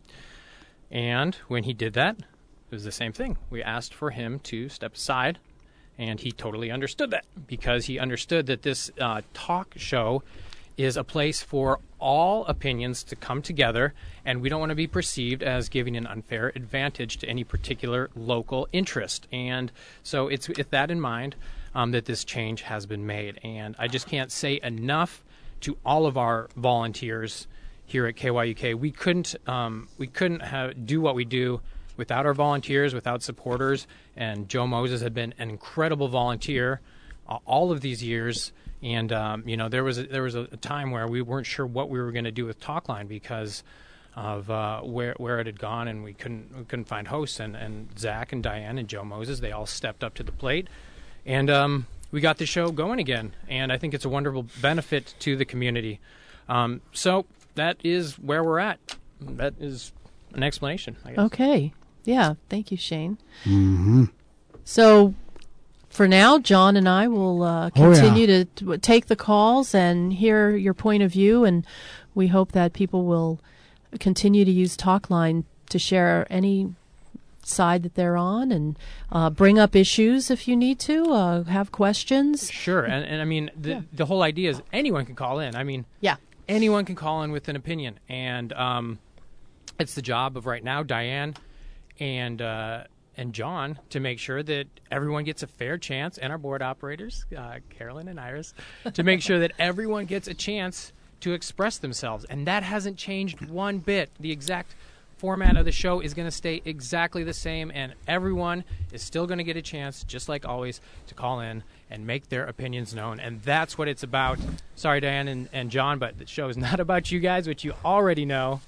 And when he did that, it was the same thing. We asked for him to step aside, and he totally understood that, because he understood that this uh, talk show is a place for all opinions to come together, and we don't want to be perceived as giving an unfair advantage to any particular local interest. And so it's with that in mind um, that this change has been made. And I just can't say enough to all of our volunteers here at K Y U K. We couldn't um, we couldn't have, do what we do without our volunteers, without supporters. And Joe Moses had been an incredible volunteer uh, all of these years. And um, you know, there was a, there was a time where we weren't sure what we were going to do with Talkline because of uh, where where it had gone, and we couldn't we couldn't find hosts. And, and Zach and Diane and Joe Moses, they all stepped up to the plate, and um, we got the show going again. And I think it's a wonderful benefit to the community. Um, so that is where we're at. That is an explanation, I guess. Okay. Yeah. Thank you, Shane. Mm-hmm. So for now, John and I will uh, continue oh, yeah. to, to take the calls and hear your point of view, and we hope that people will continue to use Talkline to share any side that they're on, and uh, bring up issues if you need to, uh, have questions. Sure, and, and I mean, the, yeah. the whole idea is anyone can call in. I mean, yeah. anyone can call in with an opinion, and um, it's the job of right now Diane and uh, and John to make sure that everyone gets a fair chance, and our board operators, uh, Carolyn and Iris, to make sure that everyone gets a chance to express themselves. And that hasn't changed one bit. The exact format of the show is going to stay exactly the same, and everyone is still going to get a chance, just like always, to call in and make their opinions known. And that's what it's about. Sorry, Diane and, and John, but the show is not about you guys, which you already know.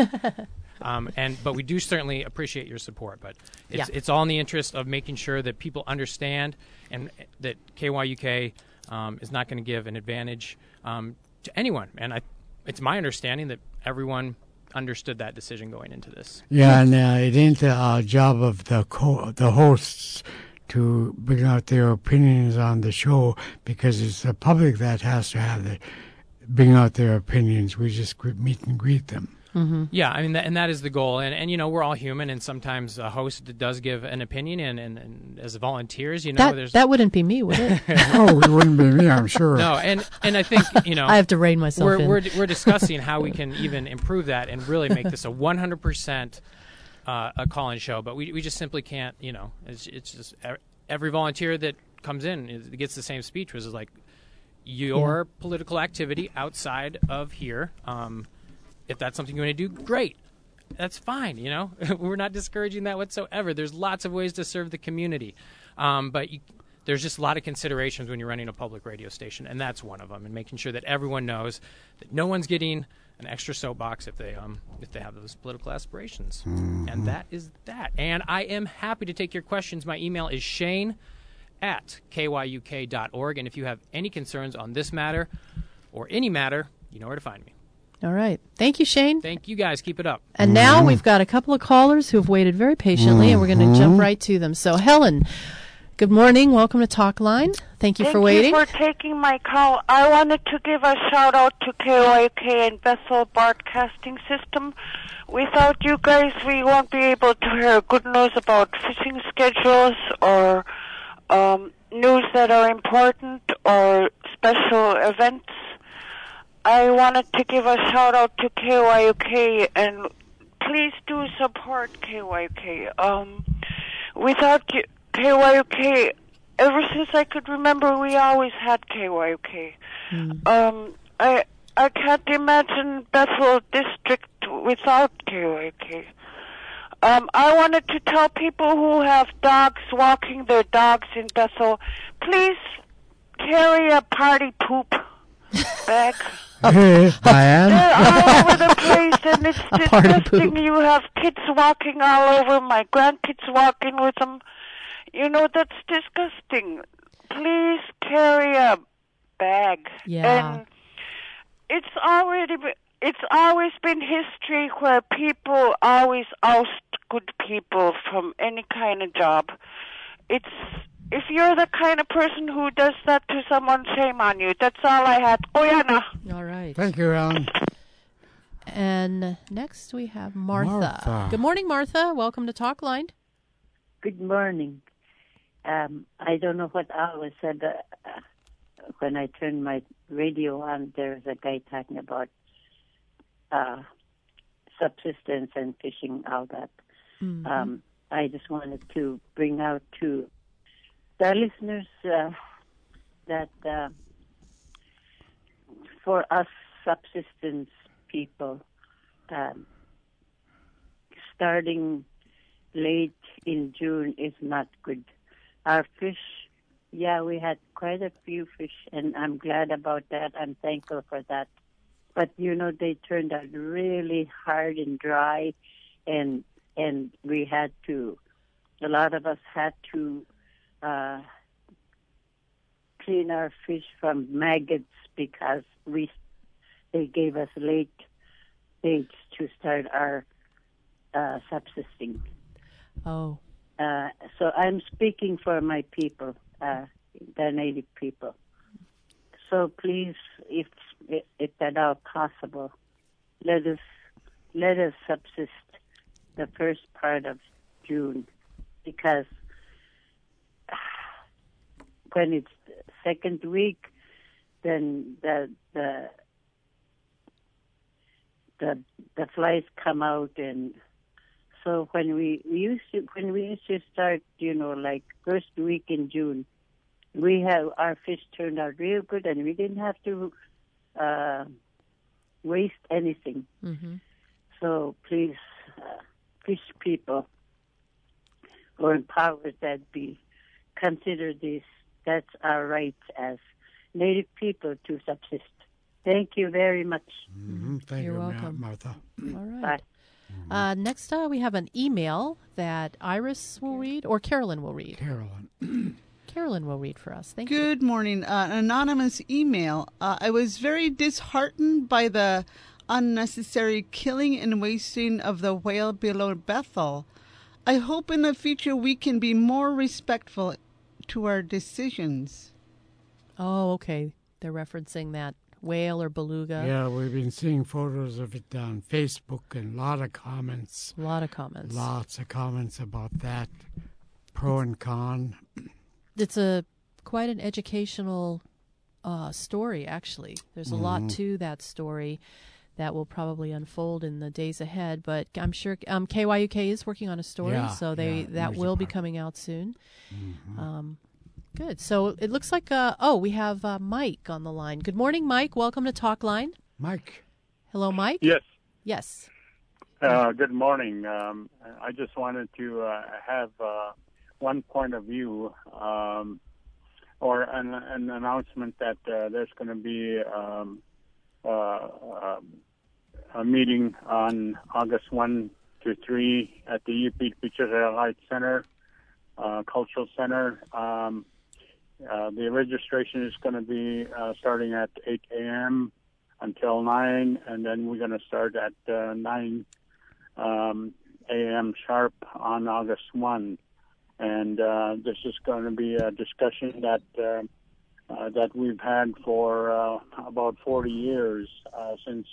Um, and but we do certainly appreciate your support. But it's yeah. it's all in the interest of making sure that people understand, and that K Y U K um, is not going to give an advantage um, to anyone. And I, it's my understanding that everyone understood that decision going into this. Yeah, and uh, it ain't the uh, job of the co- the hosts to bring out their opinions on the show, because it's the public that has to have the bring out their opinions. We just meet and greet them. Mm-hmm. Yeah, I mean, that, and that is the goal. And, and, you know, we're all human, and sometimes a host does give an opinion, and, and, and as volunteers, you know, that, there's... That wouldn't be me, would it? Oh, it wouldn't be me, I'm sure. No, and, and I think, you know... I have to rein myself we're, in. We're, we're discussing how we can even improve that and really make this a one hundred percent uh, a call-in show, but we we just simply can't, you know, it's, it's just every volunteer that comes in it gets the same speech, which is like, your yeah. political activity outside of here, um, if that's something you want to do, great. That's fine, you know. We're not discouraging that whatsoever. There's lots of ways to serve the community. Um, but you, there's just a lot of considerations when you're running a public radio station, and that's one of them, and making sure that everyone knows that no one's getting an extra soapbox if they um if they have those political aspirations. Mm-hmm. And that is that. And I am happy to take your questions. My email is Shane at K Y U K dot org, and if you have any concerns on this matter or any matter, you know where to find me. All right. Thank you, Shane. Thank you, guys. Keep it up. And now we've got a couple of callers who have waited very patiently, mm-hmm. and we're going to jump right to them. So, Helen, good morning. Welcome to Talkline. Thank you Thank for waiting. Thank you for taking my call. I wanted to give a shout-out to K Y U K and Bethel Broadcasting System. Without you guys, we won't be able to hear good news about fishing schedules or um, news that are important or special events. I wanted to give a shout out to K Y U K, and please do support K Y U K. Um, without you, K Y U K, ever since I could remember, we always had K Y U K. Mm. Um, I I can't imagine Bethel District without K Y U K. Um, I wanted to tell people who have dogs walking their dogs in Bethel, please carry a party poop bag. Hey, Diane. They're all over the place, and it's disgusting. You have kids walking all over, my grandkids walking with them. You know, that's disgusting. Please carry a bag. Yeah. And it's already, it's always been history where people always oust good people from any kind of job. It's if you're the kind of person who does that to someone, shame on you. That's all I had. Oh, yeah, no. All right. Thank you, Ellen. And next we have Martha. Martha. Good morning, Martha. Welcome to Talkline. Good morning. Um, I don't know what Alwa said. Uh, when I turned my radio on, there was a guy talking about uh, subsistence and fishing, all that. Mm-hmm. Um, I just wanted to bring out to the listeners uh, that uh, for us subsistence people, um, starting late in June is not good. Our fish, yeah, we had quite a few fish, and I'm glad about that. I'm thankful for that. But, you know, they turned out really hard and dry, and and we had to, a lot of us had to uh, clean our fish from maggots because we they gave us late dates to start our uh, subsisting. Oh. Uh, so I'm speaking for my people, uh, the native people. So please, if if at all possible, let us let us subsist the first part of June, because when it's second week, then the the the the flies come out, and so when we, we used to when we used to start, you know, like first week in June, we have our fish turned out real good, and we didn't have to uh, waste anything. Mm-hmm. So please, uh, fish people or in powers that be, consider this. That's our right as Native people to subsist. Thank you very much. Mm-hmm. Thank You're you, Ma- welcome. Martha. All right. Bye. Uh, next, uh, we have an email that Iris will read, or Carolyn will read. Carolyn. Carolyn will read for us. Thank you. Good morning. Uh, an anonymous email. Uh, I was very disheartened by the unnecessary killing and wasting of the whale below Bethel. I hope in the future we can be more respectful to our decisions. Oh, okay. They're referencing that whale or beluga. Yeah, we've been seeing photos of it on Facebook and a lot of comments. A lot of comments. Lots of comments about that, pro and con. It's a quite an educational uh, story, actually. There's a Mhm. lot to that story that will probably unfold in the days ahead. But I'm sure um, K Y U K is working on a story, Yeah, so they yeah, that news will be department. coming out soon. Mhm. Um, good. So it looks like uh, oh, we have uh, Mike on the line. Good morning, Mike. Welcome to Talkline. Mike. Hello, Mike. Yes. Yes. Uh, good morning. Um, I just wanted to uh, have uh, one point of view um, or an, an announcement that uh, there's going to be um, uh, um, a meeting on August first to three at the U P Beaches Light Center, uh, Cultural Center. Um, uh, the registration is going to be uh, starting at eight a.m. until nine, and then we're going to start at uh, nine um, a.m. sharp on August first. And uh, this is going to be a discussion that uh, uh, that we've had for uh, about forty years, uh, since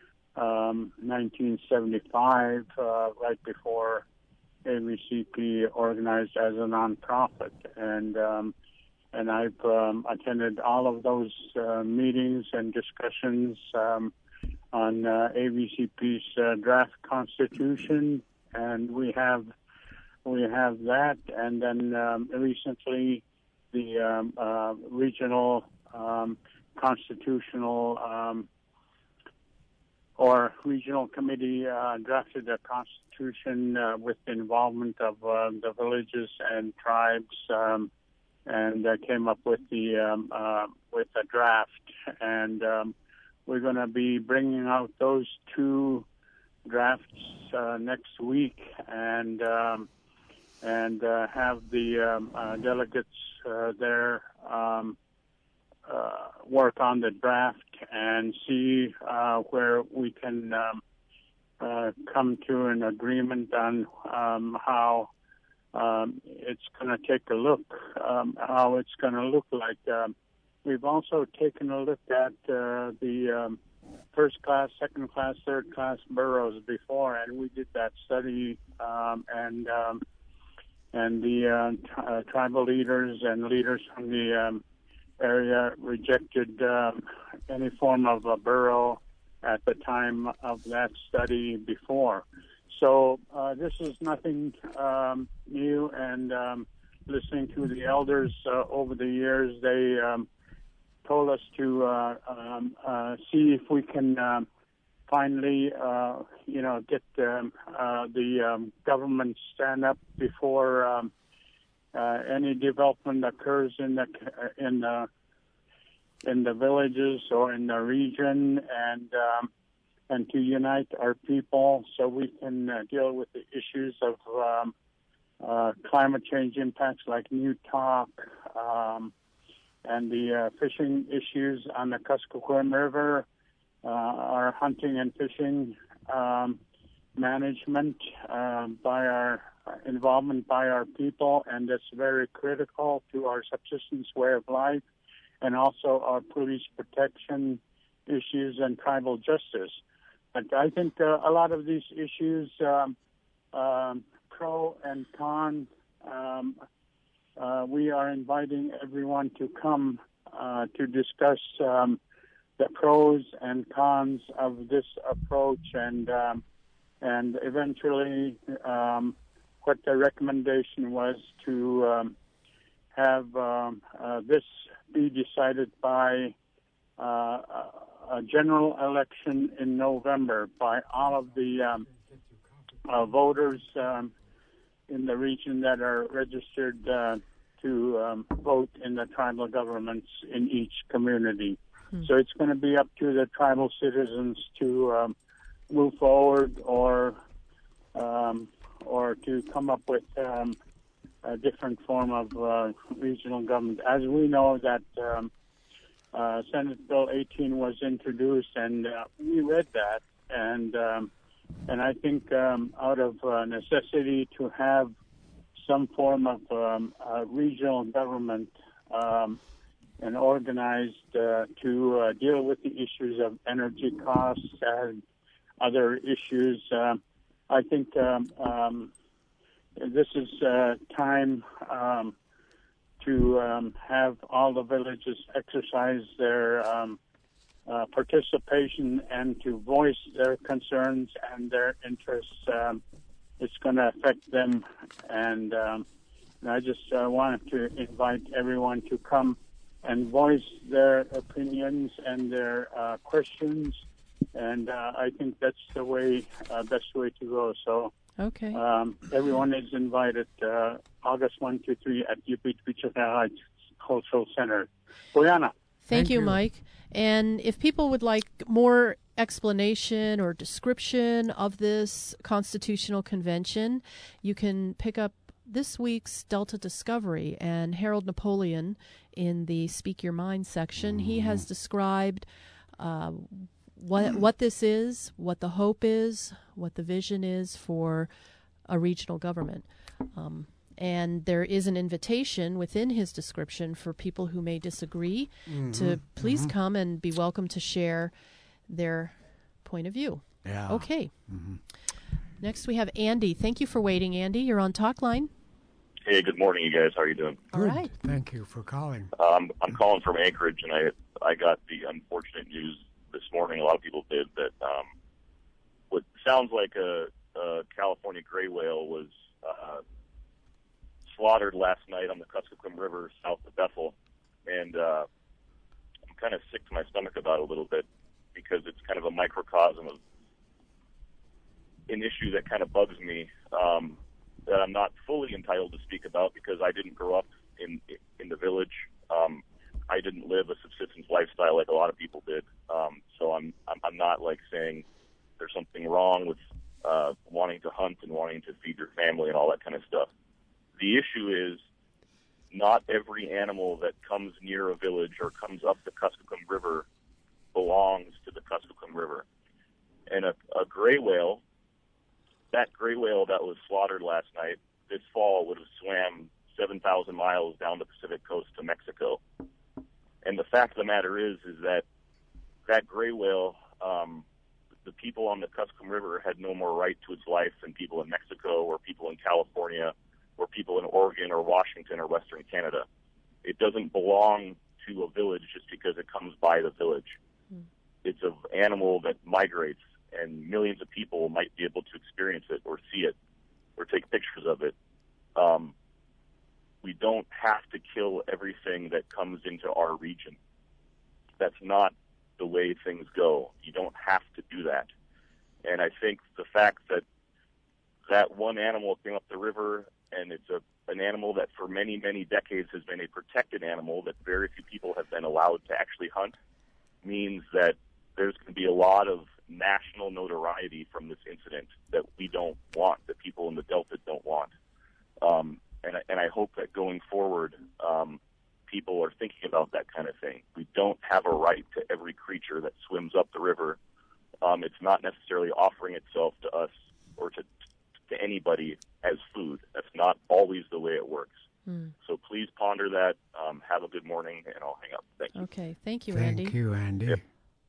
um, nineteen seventy-five, uh, right before A V C P organized as a nonprofit. And um, and I've um, attended all of those uh, meetings and discussions um, on uh, A V C P's uh, draft constitution, and we have we have that, and then um, recently the um, uh, regional um, constitutional um, or regional committee uh, drafted a constitution uh, with the involvement of uh, the villages and tribes, um, and uh, came up with the um, uh, with a draft, and um, we're going to be bringing out those two drafts uh, next week, and um, and uh, have the um, uh, delegates uh, there um, uh, work on the draft and see uh, where we can um, uh, come to an agreement on um, how um, it's going to take a look um, how it's going to look like. Um, we've also taken a look at uh, the um, first class, second class, third class boroughs before, and we did that study, um, and um, and the uh, t- uh, tribal leaders and leaders from the um, area rejected um, any form of a borough at the time of that study before. So uh, this is nothing um, new, and um, listening to the elders uh, over the years, they um, told us to uh, um, uh, see if we can um, finally, uh, you know, get um, uh, the um, government stand up before um, uh, any development occurs in the in the in the villages or in the region, and um, and to unite our people so we can uh, deal with the issues of um, uh, climate change impacts like New Talk, um, and the uh, fishing issues on the Kuskokwim River, uh, our hunting and fishing um, management uh, by our involvement by our people, and that's very critical to our subsistence way of life, and also our police protection issues and tribal justice. But I think uh, a lot of these issues, um, um, pro and con, um, uh, we are inviting everyone to come uh, to discuss um, the pros and cons of this approach, and um, and eventually um, what the recommendation was to um, have um, uh, this be decided by uh, a general election in November by all of the um, uh, voters um, in the region that are registered uh, to um, vote in the tribal governments in each community. Hmm. So it's going to be up to the tribal citizens to um, move forward or um, or to come up with um, a different form of uh, regional government. As we know that um, uh, Senate Bill eighteen was introduced, and uh, we read that, and um, and I think um, out of uh, necessity to have some form of um, uh, regional government um, and organized uh, to uh, deal with the issues of energy costs and other issues. Uh, I think um, um, this is uh, time um, to um, have all the villages exercise their um, uh, participation and to voice their concerns and their interests. Um, it's going to affect them, and, um, and I just uh, wanted to invite everyone to come and voice their opinions and their uh, questions, and uh, I think that's the way, uh, best way to go. So. Okay. Um, everyone is invited uh, August first to three at U P Heights Cultural Center. Boyana. Thank, Thank you, you, Mike. And if people would like more explanation or description of this constitutional convention, you can pick up this week's Delta Discovery, and Harold Napoleon in the Speak Your Mind section. Mm-hmm. He has described uh, what what this is, what the hope is, what the vision is for a regional government. Um, and there is an invitation within his description for people who may disagree mm-hmm. to please mm-hmm. come and be welcome to share their point of view. Yeah. Okay. Mm-hmm. Next we have Andy. Thank you for waiting, Andy. You're on Talk Line. Hey, good morning, you guys. How are you doing? All right. Thank you for calling. Um, I'm calling from Anchorage, and I I got the unfortunate news this morning. A lot of people did that. Um, what sounds like a, a California gray whale was uh, slaughtered last night on the Kuskokwim River south of Bethel, and uh, I'm kind of sick to my stomach about it a little bit because it's kind of a microcosm of an issue that kind of bugs me. Um, that I'm not fully entitled to speak about because I didn't grow up in in the village. Um, I didn't live a subsistence lifestyle like a lot of people did. Um, so I'm, I'm I'm not like saying there's something wrong with uh, wanting to hunt and wanting to feed your family and all that kind of stuff. The issue is not every animal that comes near a village or comes up the Kuskokwim River belongs to the Kuskokwim River. And a, a gray whale, that gray whale that was slaughtered last night, this fall would have swam seven thousand miles down the Pacific coast to Mexico. And the fact of the matter is, is that that gray whale, um, the people on the Cuscom River had no more right to its life than people in Mexico or people in California or people in Oregon or Washington or Western Canada. It doesn't belong to a village just because it comes by the village. Mm. It's an animal that migrates, and millions of people might be able to experience it or see it or take pictures of it. Um, we don't have to kill everything that comes into our region. That's not the way things go. You don't have to do that. And I think the fact that that one animal came up the river, and it's a an animal that for many, many decades has been a protected animal that very few people have been allowed to actually hunt, means that there's going to be a lot of national notoriety from this incident that we don't want, that people in the Delta don't want. Um, and, and I hope that going forward, um, people are thinking about that kind of thing. We don't have a right to every creature that swims up the river. Um, it's not necessarily offering itself to us or to to anybody as food. That's not always the way it works. Mm. So please ponder that. Um, have a good morning, and I'll hang up. Thank you. Okay. Thank you, Thank Andy. Thank you, Andy. Yep.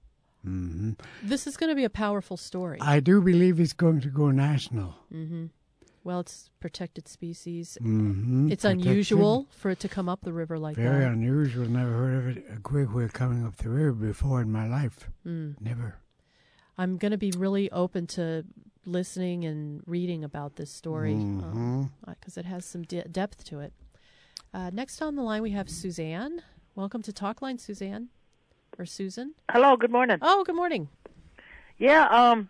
Mm-hmm. This is going to be a powerful story. I do believe it's going to go national. Mm-hmm. Well, it's protected species. Mm-hmm. It's protected. unusual for it to come up the river like Very that. Very unusual. Never heard of it, a gray whale coming up the river before in my life. Mm. Never. I'm going to be really open to listening and reading about this story because mm-hmm. um, uh, it has some de- depth to it. Uh, next on the line, we have Suzanne. Welcome to Talkline, Suzanne. Or Susan. Hello, good morning. Oh, good morning. Yeah, um,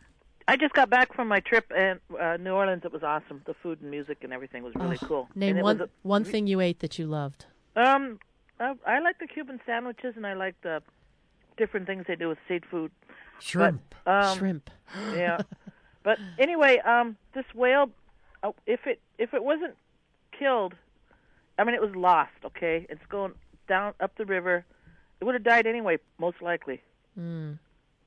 I just got back from my trip in uh, New Orleans. It was awesome. The food and music and everything was really oh, cool. Name and one a, one thing you ate that you loved. Um, I, I like the Cuban sandwiches, and I like the different things they do with seafood. Shrimp. But, um, Shrimp. Yeah. But anyway, um, this whale, uh, if it if it wasn't killed, I mean, it was lost. Okay, it's going down up the river. It would have died anyway, most likely. Mm.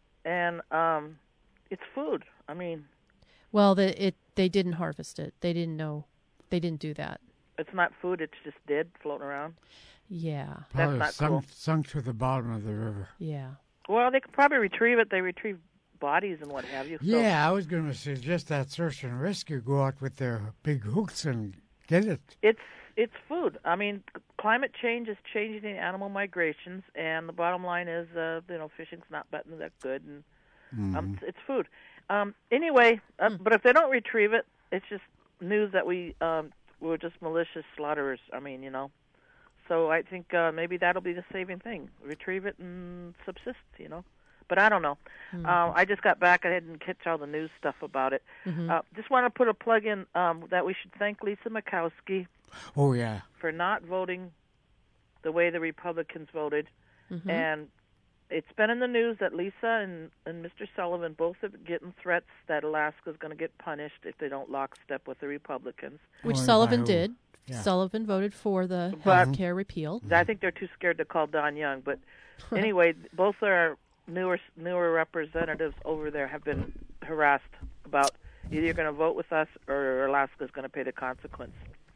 And um, it's food. I mean, well, the, it they didn't harvest it. They didn't know. They didn't do that. It's not food. It's just dead, floating around. Yeah, probably that's not sunk, cool. Sunk to the bottom of the river. Yeah. Well, they could probably retrieve it. They retrieve bodies and what have you. So. Yeah, I was going to suggest that search and rescue go out with their big hooks and get it. It's it's food. I mean, climate change is changing the animal migrations, and the bottom line is, uh, you know, fishing's not that good, and mm-hmm. um, it's food. Um, anyway, uh, mm. but if they don't retrieve it, it's just news that we um, we're just malicious slaughterers. I mean, you know. So I think uh, maybe that'll be the saving thing: retrieve it and subsist. You know. But I don't know. Mm-hmm. Uh, I just got back. I didn't catch all the news stuff about it. Mm-hmm. Uh, just want to put a plug in um, that we should thank Lisa Murkowski. Oh, yeah. For not voting the way the Republicans voted. Mm-hmm. And it's been in the news that Lisa and, and Mister Sullivan both are getting threats that Alaska's going to get punished if they don't lockstep with the Republicans. Which oh, Sullivan did. Yeah. Sullivan voted for the but, health care repeal. I think they're too scared to call Don Young. But anyway, both are newer newer representatives over there have been harassed about either you're going to vote with us or Alaska's going to pay the consequence.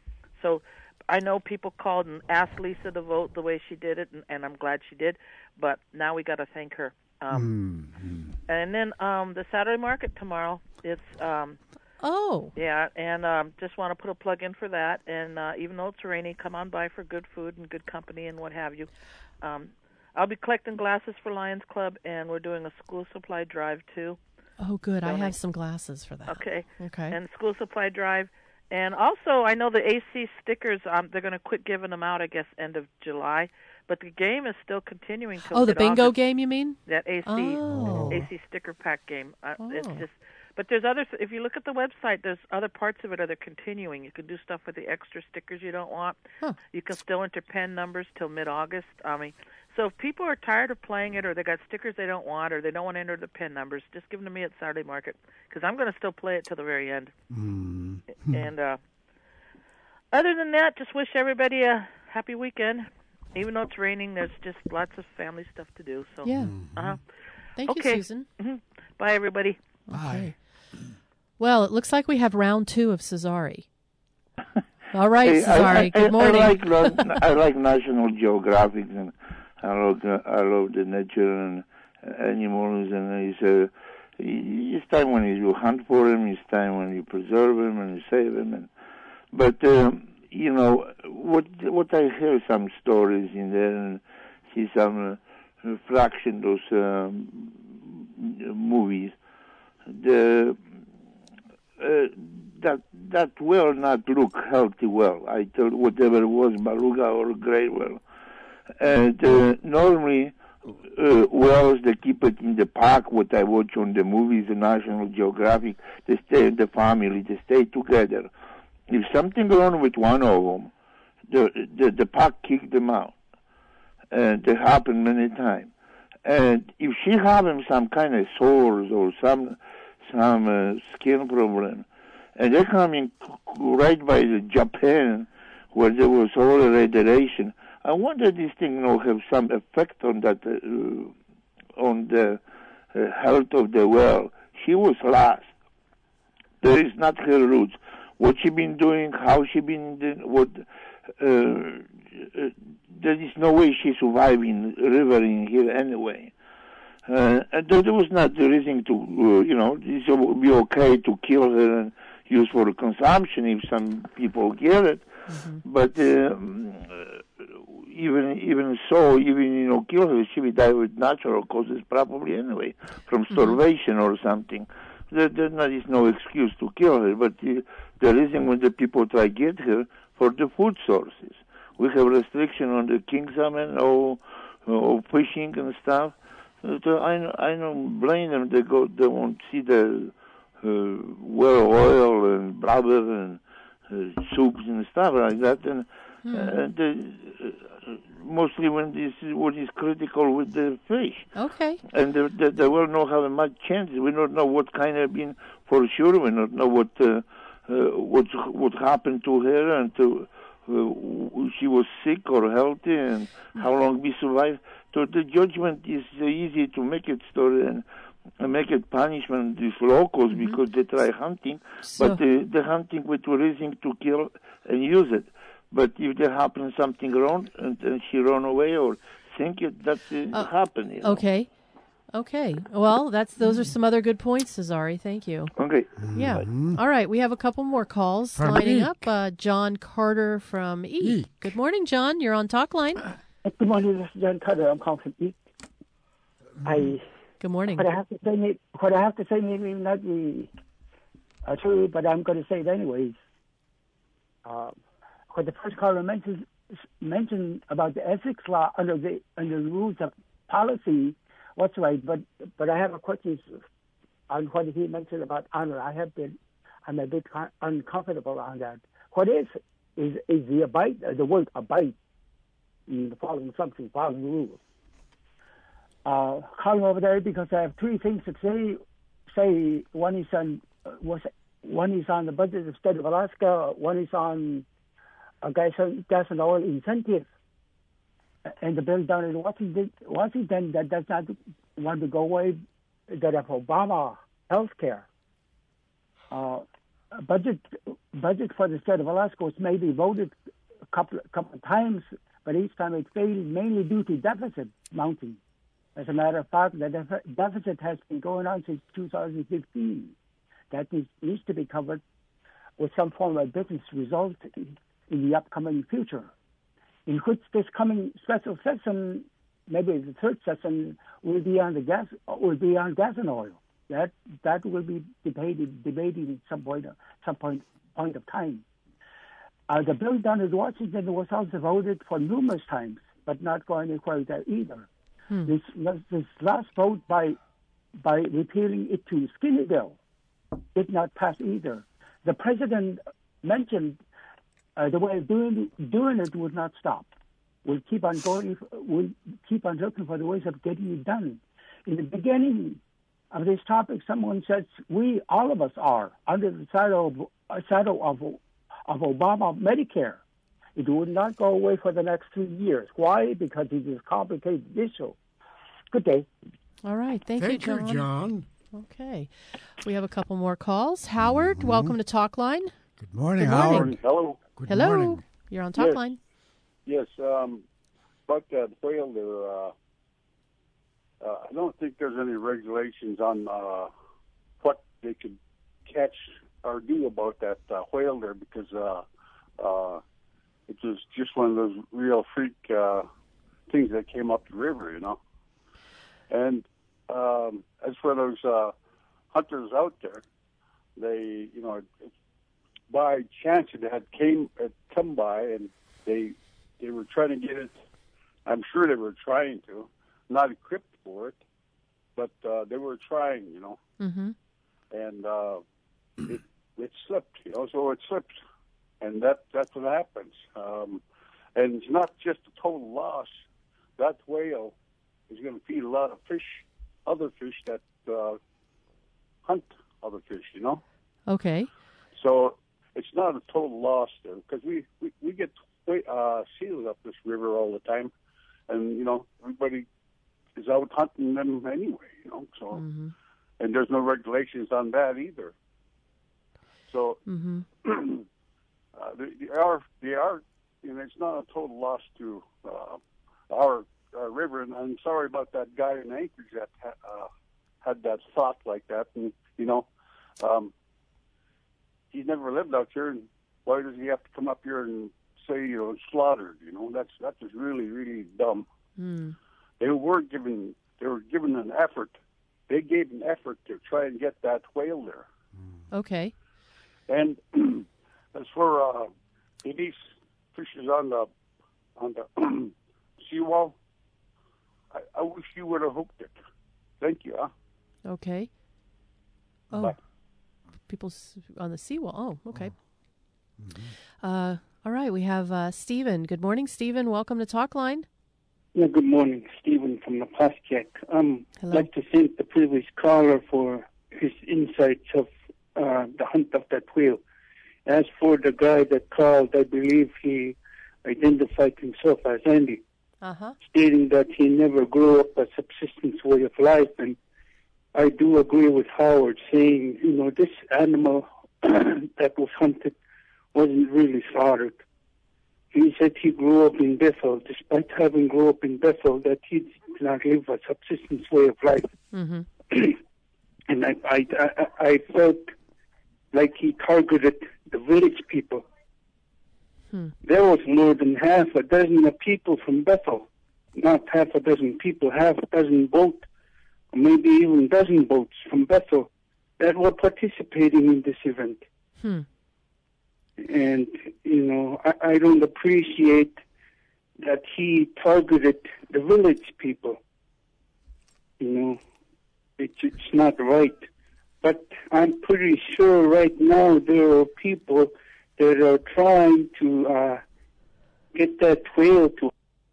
So I know people called and asked Lisa to vote the way she did it, and, and I'm glad she did, but now we got to thank her. Um, mm-hmm. And then um, the Saturday market tomorrow, it's... Um, oh. Yeah, and um, just want to put a plug in for that, and uh, even though it's rainy, come on by for good food and good company and what have you. Um I'll be collecting glasses for Lions Club, and we're doing a school supply drive, too. Oh, good. So I have some glasses for that. Okay. Okay. And school supply drive. And also, I know the A C stickers, um, they're going to quit giving them out, I guess, end of July. But the game is still continuing. Till oh, the bingo August. game, you mean? That A C, oh. A C sticker pack game. Uh, oh. It's just... But there's other, if you look at the website, there's other parts of it that are continuing. You can do stuff with the extra stickers you don't want. Huh. You can still enter pen numbers till mid-August. I mean, so if people are tired of playing it or they got stickers they don't want or they don't want to enter the pen numbers, just give them to me at Saturday Market because I'm going to still play it till the very end. Mm-hmm. And uh, other than that, just wish everybody a happy weekend. Even though it's raining, there's just lots of family stuff to do. So yeah. Uh-huh. Thank okay. you, Susan. Mm-hmm. Bye, everybody. Bye. Okay. Well, it looks like we have round two of Cesare. All right, Hey, Cesare. I, I, Good morning. I, I like I like National Geographic, and I love uh, I love the nature and animals, and it's uh, it's time when you hunt for them, it's time when you preserve them and you save them. And, but um, you know what what I hear some stories in there and see some uh, fraction those um, movies. The uh, that that will not look healthy well. I tell whatever it was, beluga or gray whale. And uh, normally, uh, whales, they keep it in the park, what I watch on the movies, the National Geographic, they stay in the family, they stay together. If something wrong with one of them, the, the, the park kick them out. And it happened many times. And if she having some kind of sores or some some uh, skin problem, and they're coming right by the Japan, where there was all the radiation. I wonder this thing, you know, have some effect on that, uh, on the uh, health of the whale. She was last. There is not her roots. What she been doing, how she been doing, what, uh, uh, there is no way she survived in river in here anyway. Uh, and there was not the reason to, uh, you know, it would be okay to kill her and use for consumption if some people get it. Mm-hmm. But um, even even so, even, you know, kill her, she will die with natural causes probably anyway, from starvation mm-hmm. or something. There, there not, is no excuse to kill her, but uh, the reason when the people try to get her for the food sources. We have restriction on the king salmon or, or fishing and stuff. So I, I don't blame them. They go, they won't see the uh, well oil and blubber and uh, soups and stuff like that. And hmm. uh, the, uh, mostly when this is what is critical with the fish. Okay. And they, they, they will not have much chance. We don't know what kind of been for sure. We don't know what uh, uh, what what happened to her and to. Uh, she was sick or healthy, and how long we survived. So the judgment is uh, easy to make it story and uh, make it punishment these locals mm-hmm. because they try hunting, so. but uh, the hunting with reason to kill and use it. But if there happens something wrong and, and she run away or think it, that uh, uh, happen. You know? Okay. Okay. Well, that's those are some other good points, Cesare. Thank you. Okay. Yeah. Mm-hmm. All right. We have a couple more calls from lining Eek. up. Uh, John Carter from Eek. Eek. Good morning, John. You're on Talk Line. Good morning. This is John Carter. I'm calling from Eek. I. Good morning. What I have to say, what I have to say, may not be uh, true, but I'm going to say it anyways. Uh, what the first caller mentioned mentioned about the ethics law under the under the rules of policy. What's right, but but I have a question on what he mentioned about honor. I have been, I'm a bit con- uncomfortable on that. What is is is the abide uh, the word abide, in following something, following the rules. Uh, calling over there because I have three things to say. Say one is on uh, was one is on the budget of the state of Alaska. One is on uh, gas and gas and oil incentives. And the bill down in Washington, Washington that does not want to go away, that of Obama health care. Uh, budget budget for the state of Alaska was maybe voted a couple couple of times, but each time it failed, mainly due to deficit mounting. As a matter of fact, the def- deficit has been going on since two thousand fifteen. That needs, needs to be covered with some form of business result in, in the upcoming future, in which this coming special session, maybe the third session, will be on the gas, will be on gas and oil. That that will be debated debated at some point, some point point of time. Uh, the bill done in Washington was also voted for numerous times, but not going anywhere there either. Hmm. This this last vote by by repealing it to the skinny bill did not pass either. The president mentioned uh, the way of doing it, doing it would not stop. We'll keep on going. We'll keep on looking for the ways of getting it done. In the beginning of this topic, someone said we, all of us, are under the shadow of, uh, shadow of of Obama Medicare. It would not go away for the next three years. Why? Because it is a complicated issue. Good day. All right. Thank, Thank you, John. you, John. Okay. We have a couple more calls. Howard, mm-hmm. welcome to Talk Line. Good morning, Good morning. Howard. Hello. Good Hello. morning. You're on Talk Yes. Line. Yes, um, about that whale there, uh, uh, I don't think there's any regulations on uh, what they could catch or do about that uh, whale there because uh, uh, it was just one of those real freak uh, things that came up the river, you know. And um, as for those uh, hunters out there, they, you know, by chance it had came had come by and they they were trying to get it. I'm sure they were trying to, not equipped for it, but uh, they were trying, you know. Mm-hmm. And uh, it it slipped, you know. So it slipped, and that that's what happens. Um, and it's not just a total loss. That whale is going to feed a lot of fish, other fish that uh, hunt other fish, you know. Okay. So it's not a total loss there because we, we, we get uh, seals up this river all the time, and you know everybody is out hunting them anyway, you know. So Mm-hmm. and there's no regulations on that either. So Mm-hmm. uh, they, they are they are, you know, it's not a total loss to uh, our, our river. And I'm sorry about that guy in Anchorage that ha- uh, had that thought like that, and you know. Um, He's never lived out here, and why does he have to come up here and say, you know, slaughtered? You know, that's that was really, really dumb. Mm. They were given they were given an effort. They gave an effort to try and get that whale there. Okay. And as for uh, these fishes on the on the seawall, I, I wish you would have hooked it. Thank you. Huh? Okay. Oh. Bye. People s- on the seawall. Oh, okay. Uh, all right. We have uh, Stephen. Good morning, Stephen. Welcome to Talk Line. Yeah, good morning, Stephen from the Plaskek. Um, Hello. I'd like to thank the previous caller for his insights of uh, the hunt of that whale. As for the guy that called, I believe he identified himself as Andy, Uh-huh. stating that he never grew up a subsistence way of life. And I do agree with Howard saying, you know, this animal that was hunted wasn't really slaughtered. He said he grew up in Bethel, despite having grew up in Bethel, that he did not live a subsistence way of life. Mm-hmm. And I, I, I, I felt like he targeted the village people. Hmm. There was more than half a dozen of people from Bethel, not half a dozen people, half a dozen boats, or maybe even a dozen boats from Bethel that were participating in this event. Hmm. And, you know, I, I don't appreciate that he targeted the village people. You know, it's, it's not right. But I'm pretty sure right now there are people that are trying to uh, get that whale to.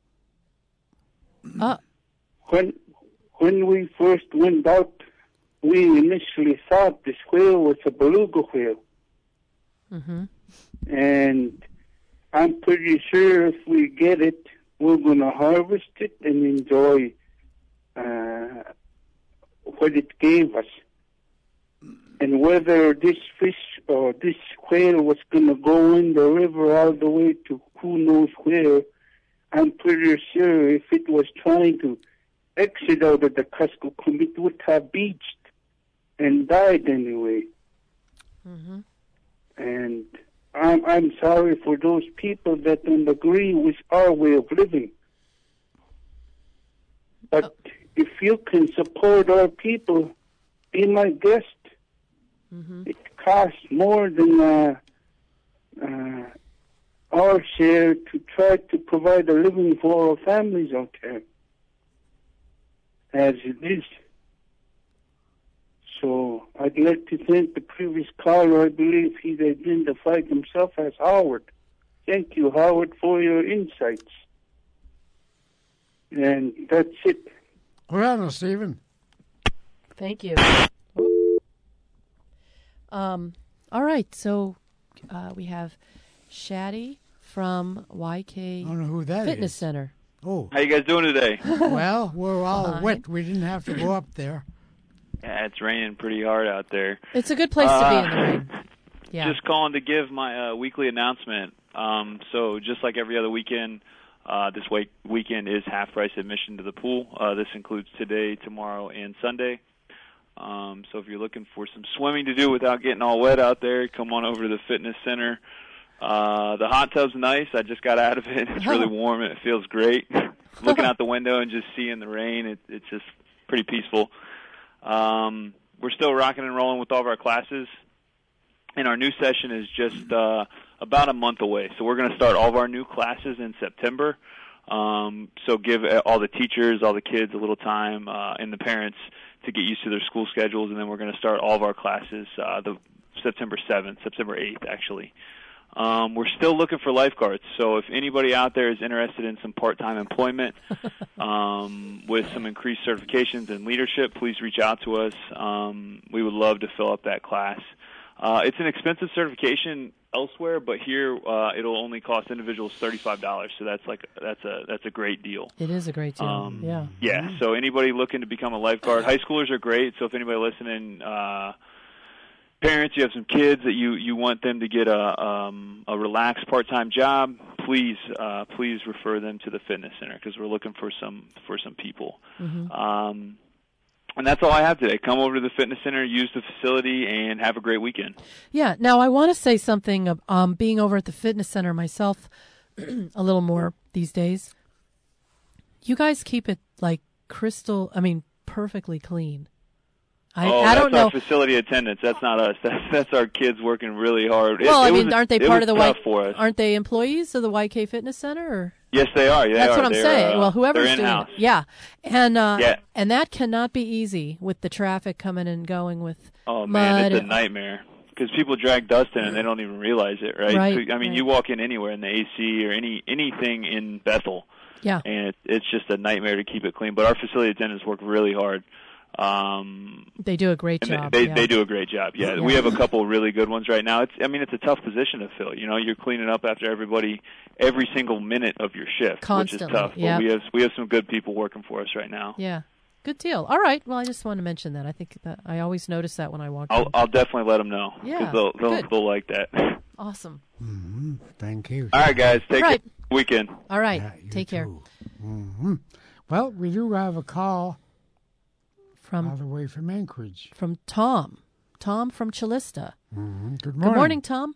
Uh. When when we first went out, we initially thought this whale was a beluga whale. Mm-hmm. And I'm pretty sure if we get it, we're going to harvest it and enjoy uh, what it gave us. And whether this fish or this whale was going to go in the river all the way to who knows where, I'm pretty sure if it was trying to exit out of the Kuskokwim, it would have beached and died anyway. Mm-hmm. And I'm, I'm sorry for those people that don't agree with our way of living. But oh. if you can support our people, be my guest. Mm-hmm. It costs more than uh, uh, our share to try to provide a living for our families out there, as it is. So I'd like to thank the previous caller. I believe he identified himself as Howard. Thank you, Howard, for your insights. And that's it. Well, Stephen. Thank you. Um. All right. So uh, we have Shaddy from Y K I don't know who that Fitness is. Center. Oh. How you guys doing today? Well, we're all Fine. wet. We didn't have to go up there. Yeah, it's raining pretty hard out there. It's a good place uh, to be in the rain. Yeah. Just calling to give my uh, weekly announcement Um, so just like every other weekend, uh, this week, weekend is half-price admission to the pool. Uh, this includes today, tomorrow, and Sunday. Um, so if you're looking for some swimming to do without getting all wet out there, come on over to the fitness center. Uh, the hot tub's nice. I just got out of it. It's really warm and it feels great. Looking out the window and just seeing the rain, it, it's just pretty peaceful. Um, we're still rocking and rolling with all of our classes, and our new session is just uh, about a month away. So we're going to start all of our new classes in September. Um, so give all the teachers, all the kids a little time, uh, and the parents to get used to their school schedules, and then we're going to start all of our classes uh, the September seventh, September eighth, actually. Um, we're still looking for lifeguards, so if anybody out there is interested in some part-time employment um, with some increased certifications and leadership, please reach out to us. Um, we would love to fill up that class. Uh, it's an expensive certification elsewhere, but here uh, it'll only cost individuals thirty-five dollars, so that's like that's a that's a great deal. It is a great deal. Um, yeah. Yeah. So anybody looking to become a lifeguard, high schoolers are great. So if anybody listening. Uh, Parents, you have some kids that you, you want them to get a um, a relaxed part-time job, please uh, please refer them to the fitness center because we're looking for some for some people. Mm-hmm. Um, and that's all I have today. Come over to the fitness center, use the facility, and have a great weekend. Yeah. Now I want to say something. Of, um, being over at the fitness center myself, a little more these days. You guys keep it like crystal. I mean, perfectly clean. I, oh, I that's don't know. our facility attendants. That's not us. That's, that's our kids working really hard. Well, it, I it mean, was, aren't they it part was of the tough Y? For us. Aren't they employees of the Y K Fitness Center? Or? Yes, they are. They That's are. what I'm they're, saying. Uh, well, whoever's they're doing in-house. it, yeah, and uh, Yeah. and that cannot be easy with the traffic coming and going with Oh mud. man, it's a nightmare because people drag dust in and they don't even realize it, right? Right, So, I mean, right. you walk in anywhere in the A C or any anything in Bethel, Yeah. and it, it's just a nightmare to keep it clean. But our facility attendants work really hard. Um, They do a great and job. They yeah. they do a great job. Yeah, Yeah. we have a couple really good ones right now. It's I mean, it's a tough position to fill. You know, you're cleaning up after everybody every single minute of your shift, Constantly, which is tough. yep. But we have we have some good people working for us right now. Yeah, good deal. All right. Well, I just wanted to mention that. I think that I always notice that when I walk. I'll in. I'll definitely let them know because Yeah, they'll they'll, good. they'll like that. Awesome. Mm-hmm. Thank you. All right, guys. Take All right. care. Weekend. All right. Yeah, you Take care. Mm-hmm. Well, we do have a call From all the way from Anchorage. from Tom. Tom from Chilista. Mm-hmm. Good Good morning. morning, Tom.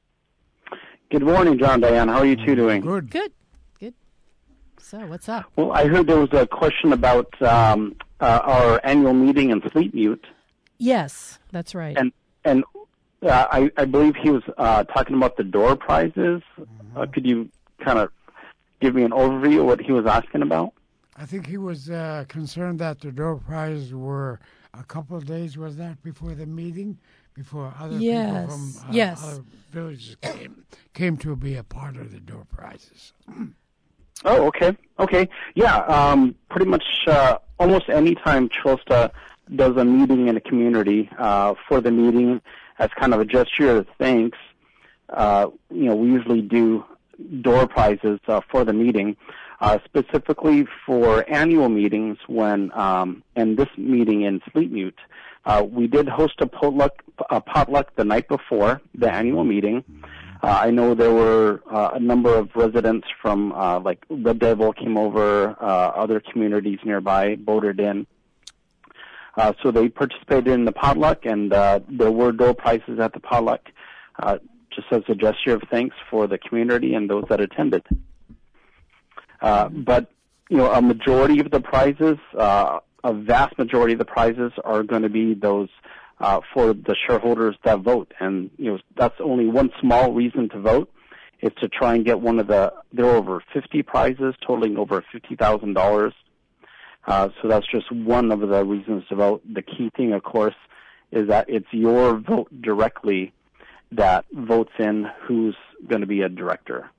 Good morning, John, Diane. How are you two doing? Good. Good. Good. So, what's up? Well, I heard there was a question about um, uh, our annual meeting in Fleetmute, Yes, that's right. and and uh, I, I believe he was uh, talking about the door prizes. Mm-hmm. Uh, could you kind of give me an overview of what he was asking about? I think he was uh, concerned that the door prizes were a couple of days, was that, before the meeting? Before other Yes, people from uh, yes. other villages came, came to be a part of the door prizes. Oh, okay, okay, yeah. Um, pretty much uh, almost any time Chilsta does a meeting in a community uh, for the meeting as kind of a gesture of thanks, uh, you know, we usually do door prizes uh, for the meeting, uh, specifically for annual meetings. When um, and this meeting in Fleetmute, uh, we did host a potluck, a potluck the night before the annual meeting. Uh, I know there were uh, a number of residents from, uh, like, Red Devil came over, uh, other communities nearby voted in. Uh, so they participated in the potluck, and uh, there were door prizes at the potluck, uh, just as a gesture of thanks for the community and those that attended. Uh, but, you know, a majority of the prizes, uh, a vast majority of the prizes are going to be those Uh, for the shareholders that vote. And, you know, that's only one small reason to vote, is to try and get one of the, there are over fifty prizes totaling over fifty thousand dollars. Uh, so that's just one of the reasons to vote. The key thing, of course, is that it's your vote directly that votes in who's going to be a director.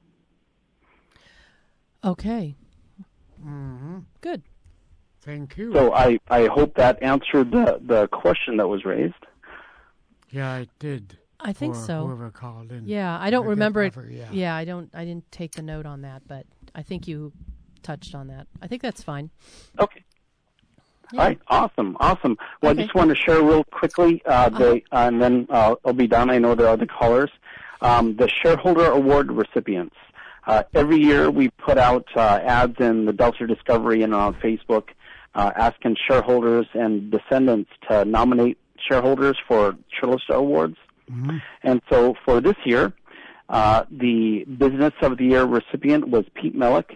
Okay. Mm-hmm. Good. Thank you. So I, I hope that answered the, the question that was raised. Yeah, it did. I think for so. Whoever called in. Yeah, I don't Forget remember it. ever, yeah. Yeah, I don't. I didn't take the note on that, but I think you touched on that. I think that's fine. Okay. Yeah. All right, awesome, awesome. Well, Okay. I just want to share real quickly, uh, the, uh, and then uh, I'll be done. I know there are other callers. um, the shareholder award recipients. Uh, every year we put out uh, ads in the Delta Discovery and on Facebook uh, asking shareholders and descendants to nominate shareholders for Churlista Awards. Mm-hmm. And so for this year, uh, the Business of the Year recipient was Pete Mellick.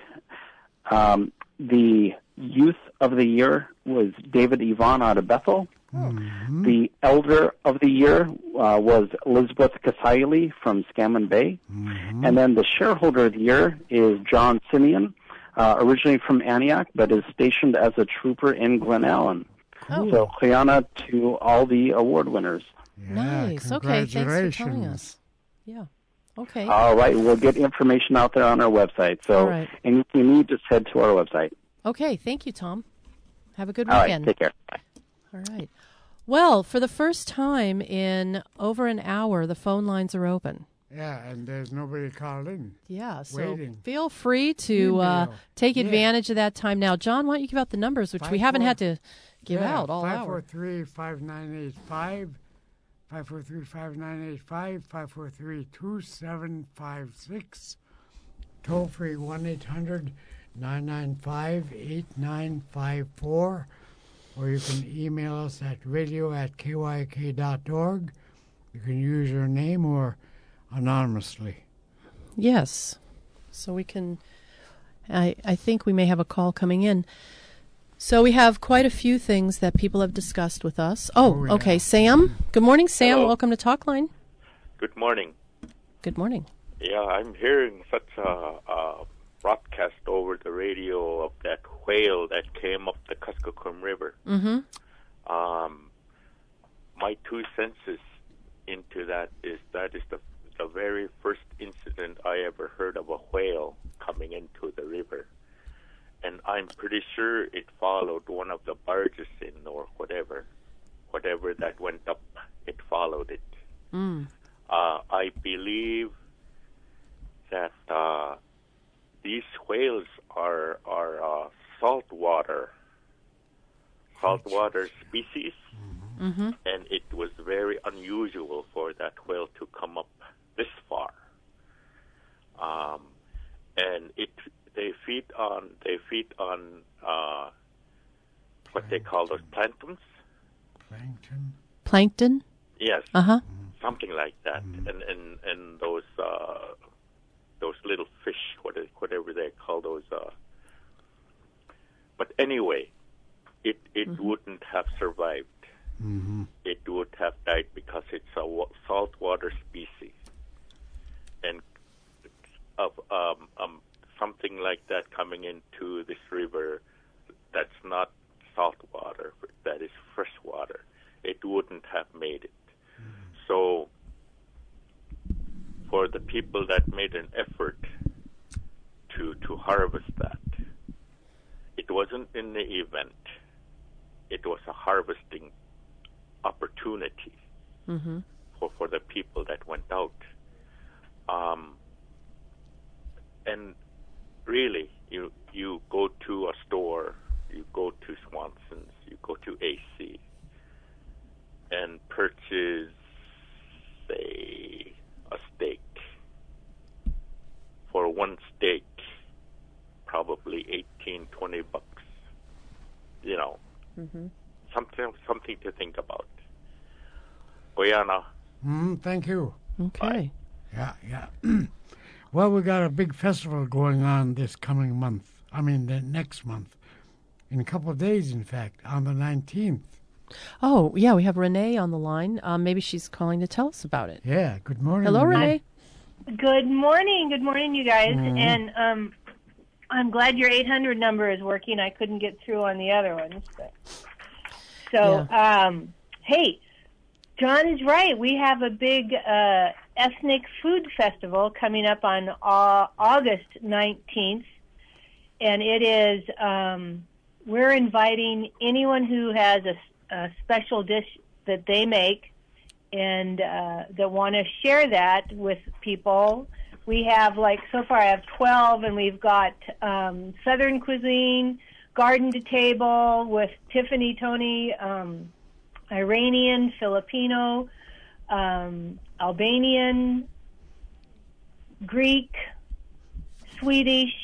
Um, the Youth of the Year was David Yvonne out of Bethel. Mm-hmm. The Elder of the Year uh, was Elizabeth Kasaili from Scammon Bay. Mm-hmm. And then the Shareholder of the Year is John Simeon, uh, originally from Antioch, but is stationed as a trooper in Glen Allen. Cool. So, Cleana to all the award winners. Nice. Okay, thanks for telling us. Yeah. Okay. All right, we'll get information out there on our website. So, All right. anything you need, just head to our website. Okay, thank you, Tom. Have a good All weekend. right, take care. Bye. All right. Well, for the first time in over an hour, the phone lines are open. Yeah, and there's nobody calling. Yeah, so waiting. feel free to uh, Email. take Yeah. advantage of that time now. John, why don't you give out the numbers, which Five, we haven't four- had to give yeah, out all five hour. four three, five nine eight five, five four three, five nine eight five, five four three, two seven five six. Toll free one eight hundred, nine nine five, eight nine five four. Or you can email us at radio at k y k dot org. You can use your name or anonymously. Yes. So we can, I, I think we may have a call coming in. So we have quite a few things that people have discussed with us. Oh, Oh, yeah. okay. Sam. Good morning, Sam. Hello. Welcome to Talkline. Good morning. Good morning. Yeah, I'm hearing such a, a broadcast over the radio of that whale that came up the Kuskokwim River. Mm-hmm. Um, my two senses into that is that is the the very first incident I ever heard of a whale coming into the river. And I'm pretty sure it followed one of the barges in or whatever. Whatever that went up, it followed it. Mm. Uh, I believe that uh, these whales are are uh, saltwater saltwater species, Mm-hmm. and it was very unusual for that whale to come up this far. Um, and it they feed on they feed on uh, what they call those planktons. Plankton. Plankton? Yes. Uh-huh. Something like that, and and and those uh, those little fish, what is, whatever they call those. Uh, but anyway, it it Mm-hmm. wouldn't have survived. Mm-hmm. It would have died because it's a wa- saltwater species, and of um, um, something like that coming into this river, that's not saltwater, that is freshwater. It wouldn't have made it. So, for the people that made an effort to to harvest that, it wasn't in the event. It was a harvesting opportunity Mm-hmm. for, for the people that went out. Um, and really, you you go to a store, you go to Swanson's, you go to A C, and purchase, say, a steak. For one steak, probably eighteen, twenty bucks. You know, Mm-hmm. something something to think about. Guyana. Mm, thank you. Okay. Yeah, yeah. Well, we got a big festival going on this coming month. I mean, the next month. In a couple of days, in fact, on the nineteenth. Oh, yeah, we have Renee on the line. Um, maybe she's calling to tell us about it. Yeah, good morning. Hello, Renee. Good morning. Good morning, you guys. Mhm. And um, I'm glad your eight hundred number is working. I couldn't get through on the other ones. But. So, um, hey, John is right. We have a big uh, ethnic food festival coming up on uh, August nineteenth. And it is, um, we're inviting anyone who has a, a special dish that they make and uh, that want to share that with people. We have, like, so far I have twelve, and we've got um, Southern cuisine, garden to table with Tiffany Tony, um, Iranian, Filipino, um, Albanian, Greek, Swedish,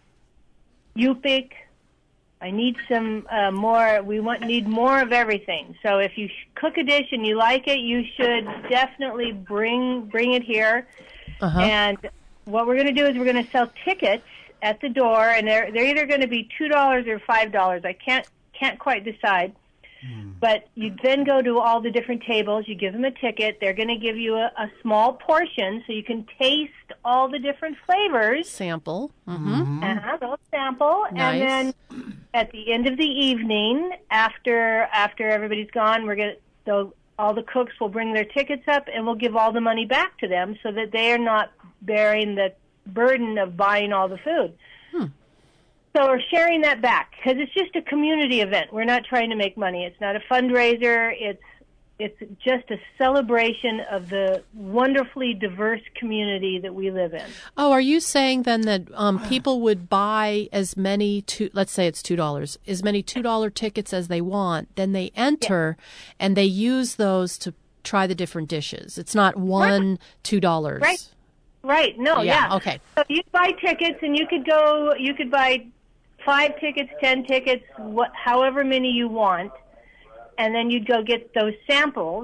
Yupik. I need some uh, more. We want need more of everything. So if you sh- cook a dish and you like it, you should definitely bring bring it here. Uh-huh. And what we're going to do is we're going to sell tickets at the door, and they're they're either going to be two dollars or five dollars. I can't can't quite decide. But you then go to all the different tables. You give them a ticket. They're going to give you a, a small portion so you can taste all the different flavors. Sample. Mm-hmm. Uh-huh, they'll sample. Nice. And then at the end of the evening, after after everybody's gone, we're going to all the cooks will bring their tickets up, and we'll give all the money back to them so that they are not bearing the burden of buying all the food. Hmm. So we're sharing that back because it's just a community event. We're not trying to make money. It's not a fundraiser. It's it's just a celebration of the wonderfully diverse community that we live in. Oh, are you saying then that um, people would buy as many, two, let's say it's two dollars, as many two dollar tickets as they want, then they enter and they use those to try the different dishes? It's not one two dollars. Right. Right. No, Yeah, yeah. okay. So you buy tickets and you could go, you could buy five tickets, ten tickets, what, however many you want, and then you'd go get those samples,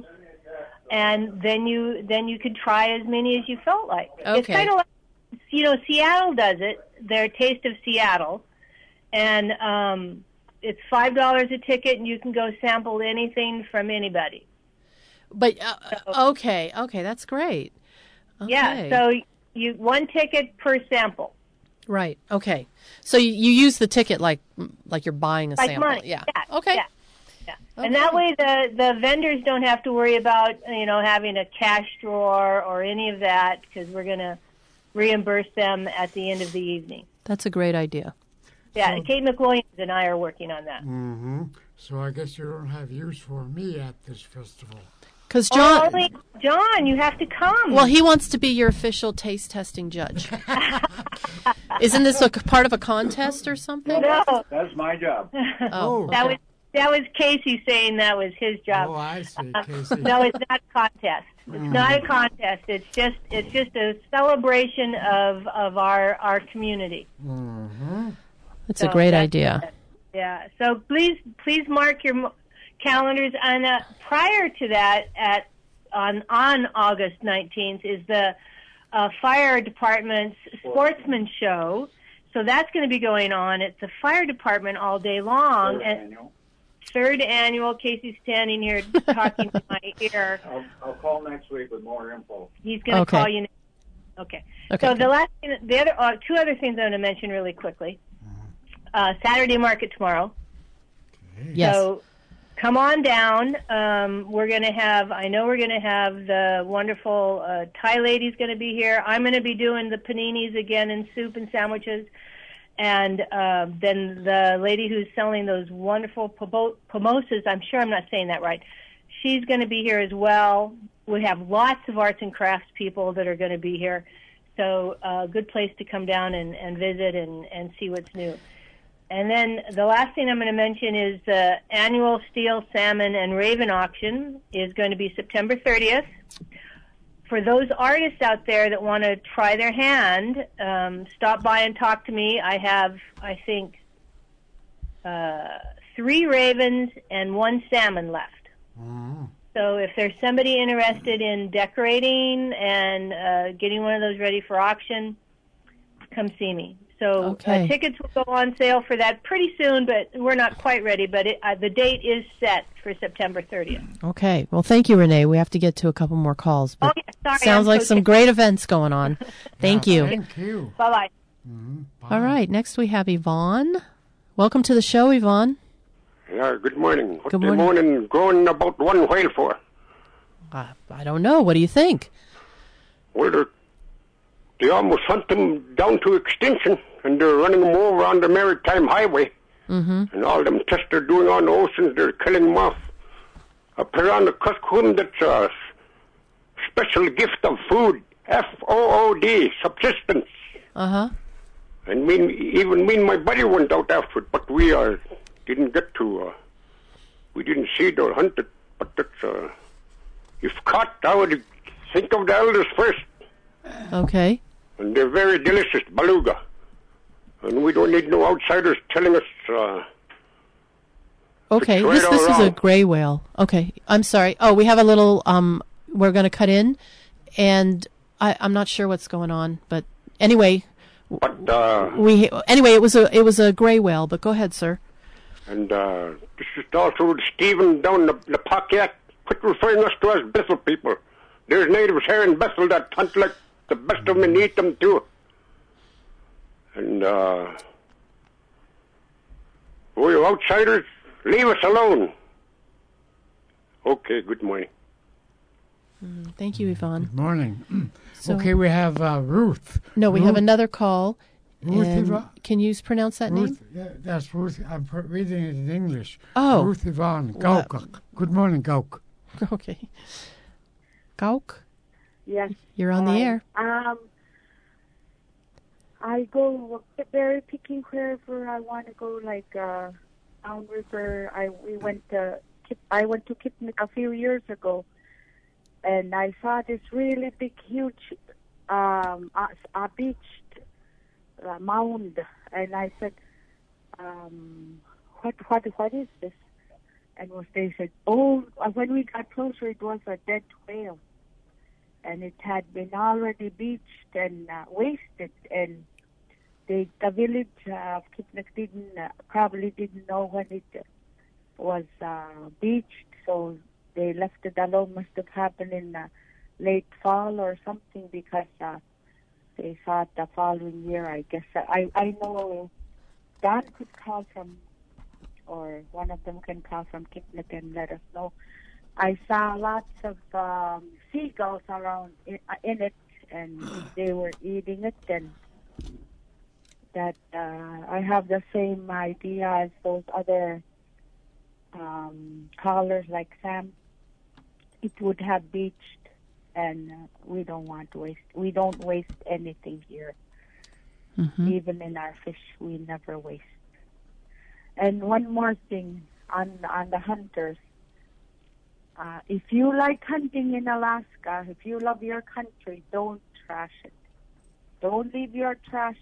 and then you then you could try as many as you felt like. It's Okay. kind of like, you know, Seattle does it. Their Taste of Seattle, and um, it's five dollars a ticket, and you can go sample anything from anybody. But, uh, okay, okay, that's great. Okay. Yeah. So you one ticket per sample. Right. Okay. So you, you use the ticket like like you're buying a Like sample. money. Yeah. Yeah. Okay. Yeah. Yeah. And that way the, the vendors don't have to worry about, you know, having a cash drawer or any of that because we're going to reimburse them at the end of the evening. That's a great idea. Yeah. Kate McWilliams and I are working on that. Mm-hmm. So I guess you don't have use for me at this festival. Because John, Oh, only John, you have to come. well, he wants to be your official taste testing judge. Isn't this a part of a contest or something? No. That's my job. Oh, That okay. was that was Casey saying that was his job. Oh, I see, Uh, Casey. no, it's not a contest. It's Mm. not a contest. It's just it's just a celebration of of our our community. Mm-hmm. That's So a great that's- idea. Yeah. So please please mark your mo- calendars. And uh, prior to that, at on on August nineteenth is the uh, fire department's sportsman show. So that's going to be going on at the fire department all day long. Third and annual. Third annual. Casey's standing here talking to my ear. I'll, I'll call next week with more info. He's going to Okay. call you. Next. Okay. Okay, So good. the last, thing, the other, uh, two other things I'm going to mention really quickly. Uh, Saturday market tomorrow. Yes. So come on down. Um, we're going to have, I know we're going to have the wonderful uh, Thai lady's going to be here. I'm going to be doing the paninis again and soup and sandwiches. And uh, then the lady who's selling those wonderful pomo- pomosas, I'm sure I'm not saying that right, she's going to be here as well. We have lots of arts and crafts people that are going to be here. So a uh, good place to come down and, and visit and, and see what's new. And then the last thing I'm going to mention is the annual steel, salmon, and raven auction is going to be September thirtieth. For those artists out there that want to try their hand, um, stop by and talk to me. I have, I think, uh, three ravens and one salmon left. So if there's somebody interested in decorating and uh, getting one of those ready for auction, come see me. So Okay. uh, tickets will go on sale for that pretty soon, but we're not quite ready. But it, uh, the date is set for September thirtieth. Okay. Well, thank you, Renee. We have to get to a couple more calls. But Oh, yeah, sorry, sounds I'm like so some tired. great events going on. Thank you. Thank you. Bye-bye. All right. Next we have Yvonne. Welcome to the show, Yvonne. Yeah, good morning. What Good the morning. morning going about one whale for? Uh, I don't know. What do you think? Well, they're, they almost hunt them down to extinction, and they're running them over on the Maritime Highway. Mm-hmm. And all them tests they're doing on the oceans, they're killing them off. Up here on the Kuskokwim, that's a special gift of food, F O O D, subsistence. Uh-huh. And me, even me and my buddy went out after it, but we uh, didn't get to, uh, we didn't see it or hunt it. But that's, uh, if caught, I would think of the elders first. Okay. and they're very delicious beluga. And we don't need no outsiders telling us. Uh, Okay, right this or this is a wrong. gray whale. Okay, I'm sorry. Oh, we have a little. Um, we're going to cut in, and I, I'm not sure what's going on. But anyway, But uh, we anyway it was a it was a gray whale. But go ahead, sir. and uh, this is also Stephen down the, the Paquiat. Quit referring us to as Bethel people. There's natives here in Bethel that hunt like the best of them and eat them too. And uh, oh, you outsiders, leave us alone. Okay, good morning. Mm, thank you, Yvonne. Good morning. So- okay, we have uh, Ruth. No, we Ruth, have another call. Ruth and Yvonne- can you pronounce that Ruth, name? yeah, that's Ruth. I'm pr- reading it in English. Oh. Ruth Yvonne Wow. Gauk. Good morning, Gauk. Okay. Gauk, Yes. you're on the Hi. air. Um, I go berry picking wherever I want to go, like uh, downriver. I we went to Kip, I went to Kipnik a few years ago, and I saw this really big, huge, um, a, a beached uh, mound, and I said, um, "What, what, what is this?" And was they said, "Oh, when we got closer, it was a dead whale." And it had been already beached and uh, wasted, and they, the village of Kipnik didn't uh, probably didn't know when it was uh, beached, so they left it alone. Must have happened in uh, late fall or something, because uh, they thought the following year. I guess I I know Don could call from, or one of them can call from Kipnik and let us know. I saw lots of um, seagulls around in, uh, in it, and they were eating it. And that uh, I have the same idea as those other um, callers like Sam. It would have beached, and uh, we don't want to waste. We don't waste anything here. Mm-hmm. Even in our fish, we never waste. And one more thing on on the hunters. Uh, if you like hunting in Alaska, if you love your country, don't trash it. Don't leave your trash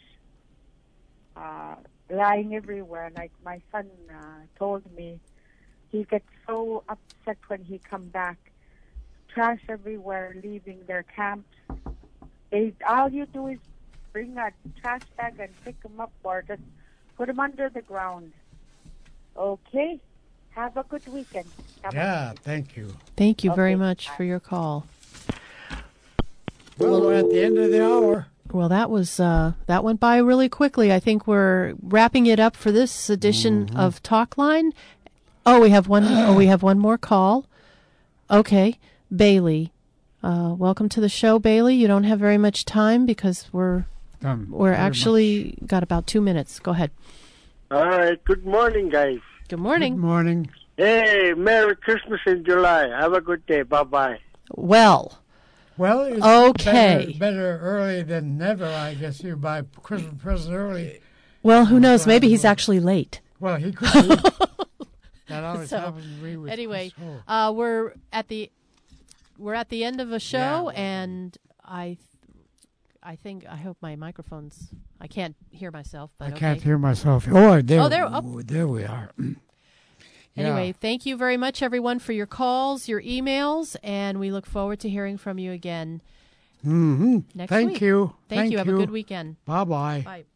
uh, lying everywhere. Like my son uh, told me, he gets so upset when he come back. Trash everywhere, leaving their camps. They, all you do is bring a trash bag and pick them up, or just put them under the ground. Okay? Have a good weekend. Bye-bye. Yeah, thank you. Thank you very Okay. much for your call. Well, we're at the end of the hour. Well, that was uh, that went by really quickly. I think we're wrapping it up for this edition Mm-hmm. of Talkline. Oh, we have one. oh, we have one more call. Okay, Bailey. Uh, welcome to the show, Bailey. You don't have very much time because we're Um, we're very actually got about two minutes. Go ahead. All right. Good morning, guys. Good morning. Good morning. Hey, Merry Christmas in July. Have a good day. Bye-bye. Well. Well, it's Okay. better, better early than never, I guess. You buy Christmas present early. Well, who knows? Maybe he's actually late. Well, he could be. That always So, happens to me with anyway, Chris Ho. uh, we're at the we're at the end of a show, and I I think I hope my microphone's. I can't hear myself, but I okay. can't hear myself. Oh, there, Oh, there- oh. there we are. Anyway, Yeah. thank you very much, everyone, for your calls, your emails, and we look forward to hearing from you again Mm-hmm. next Thank week. you. Thank, you. Have a good weekend. Bye-bye. Bye.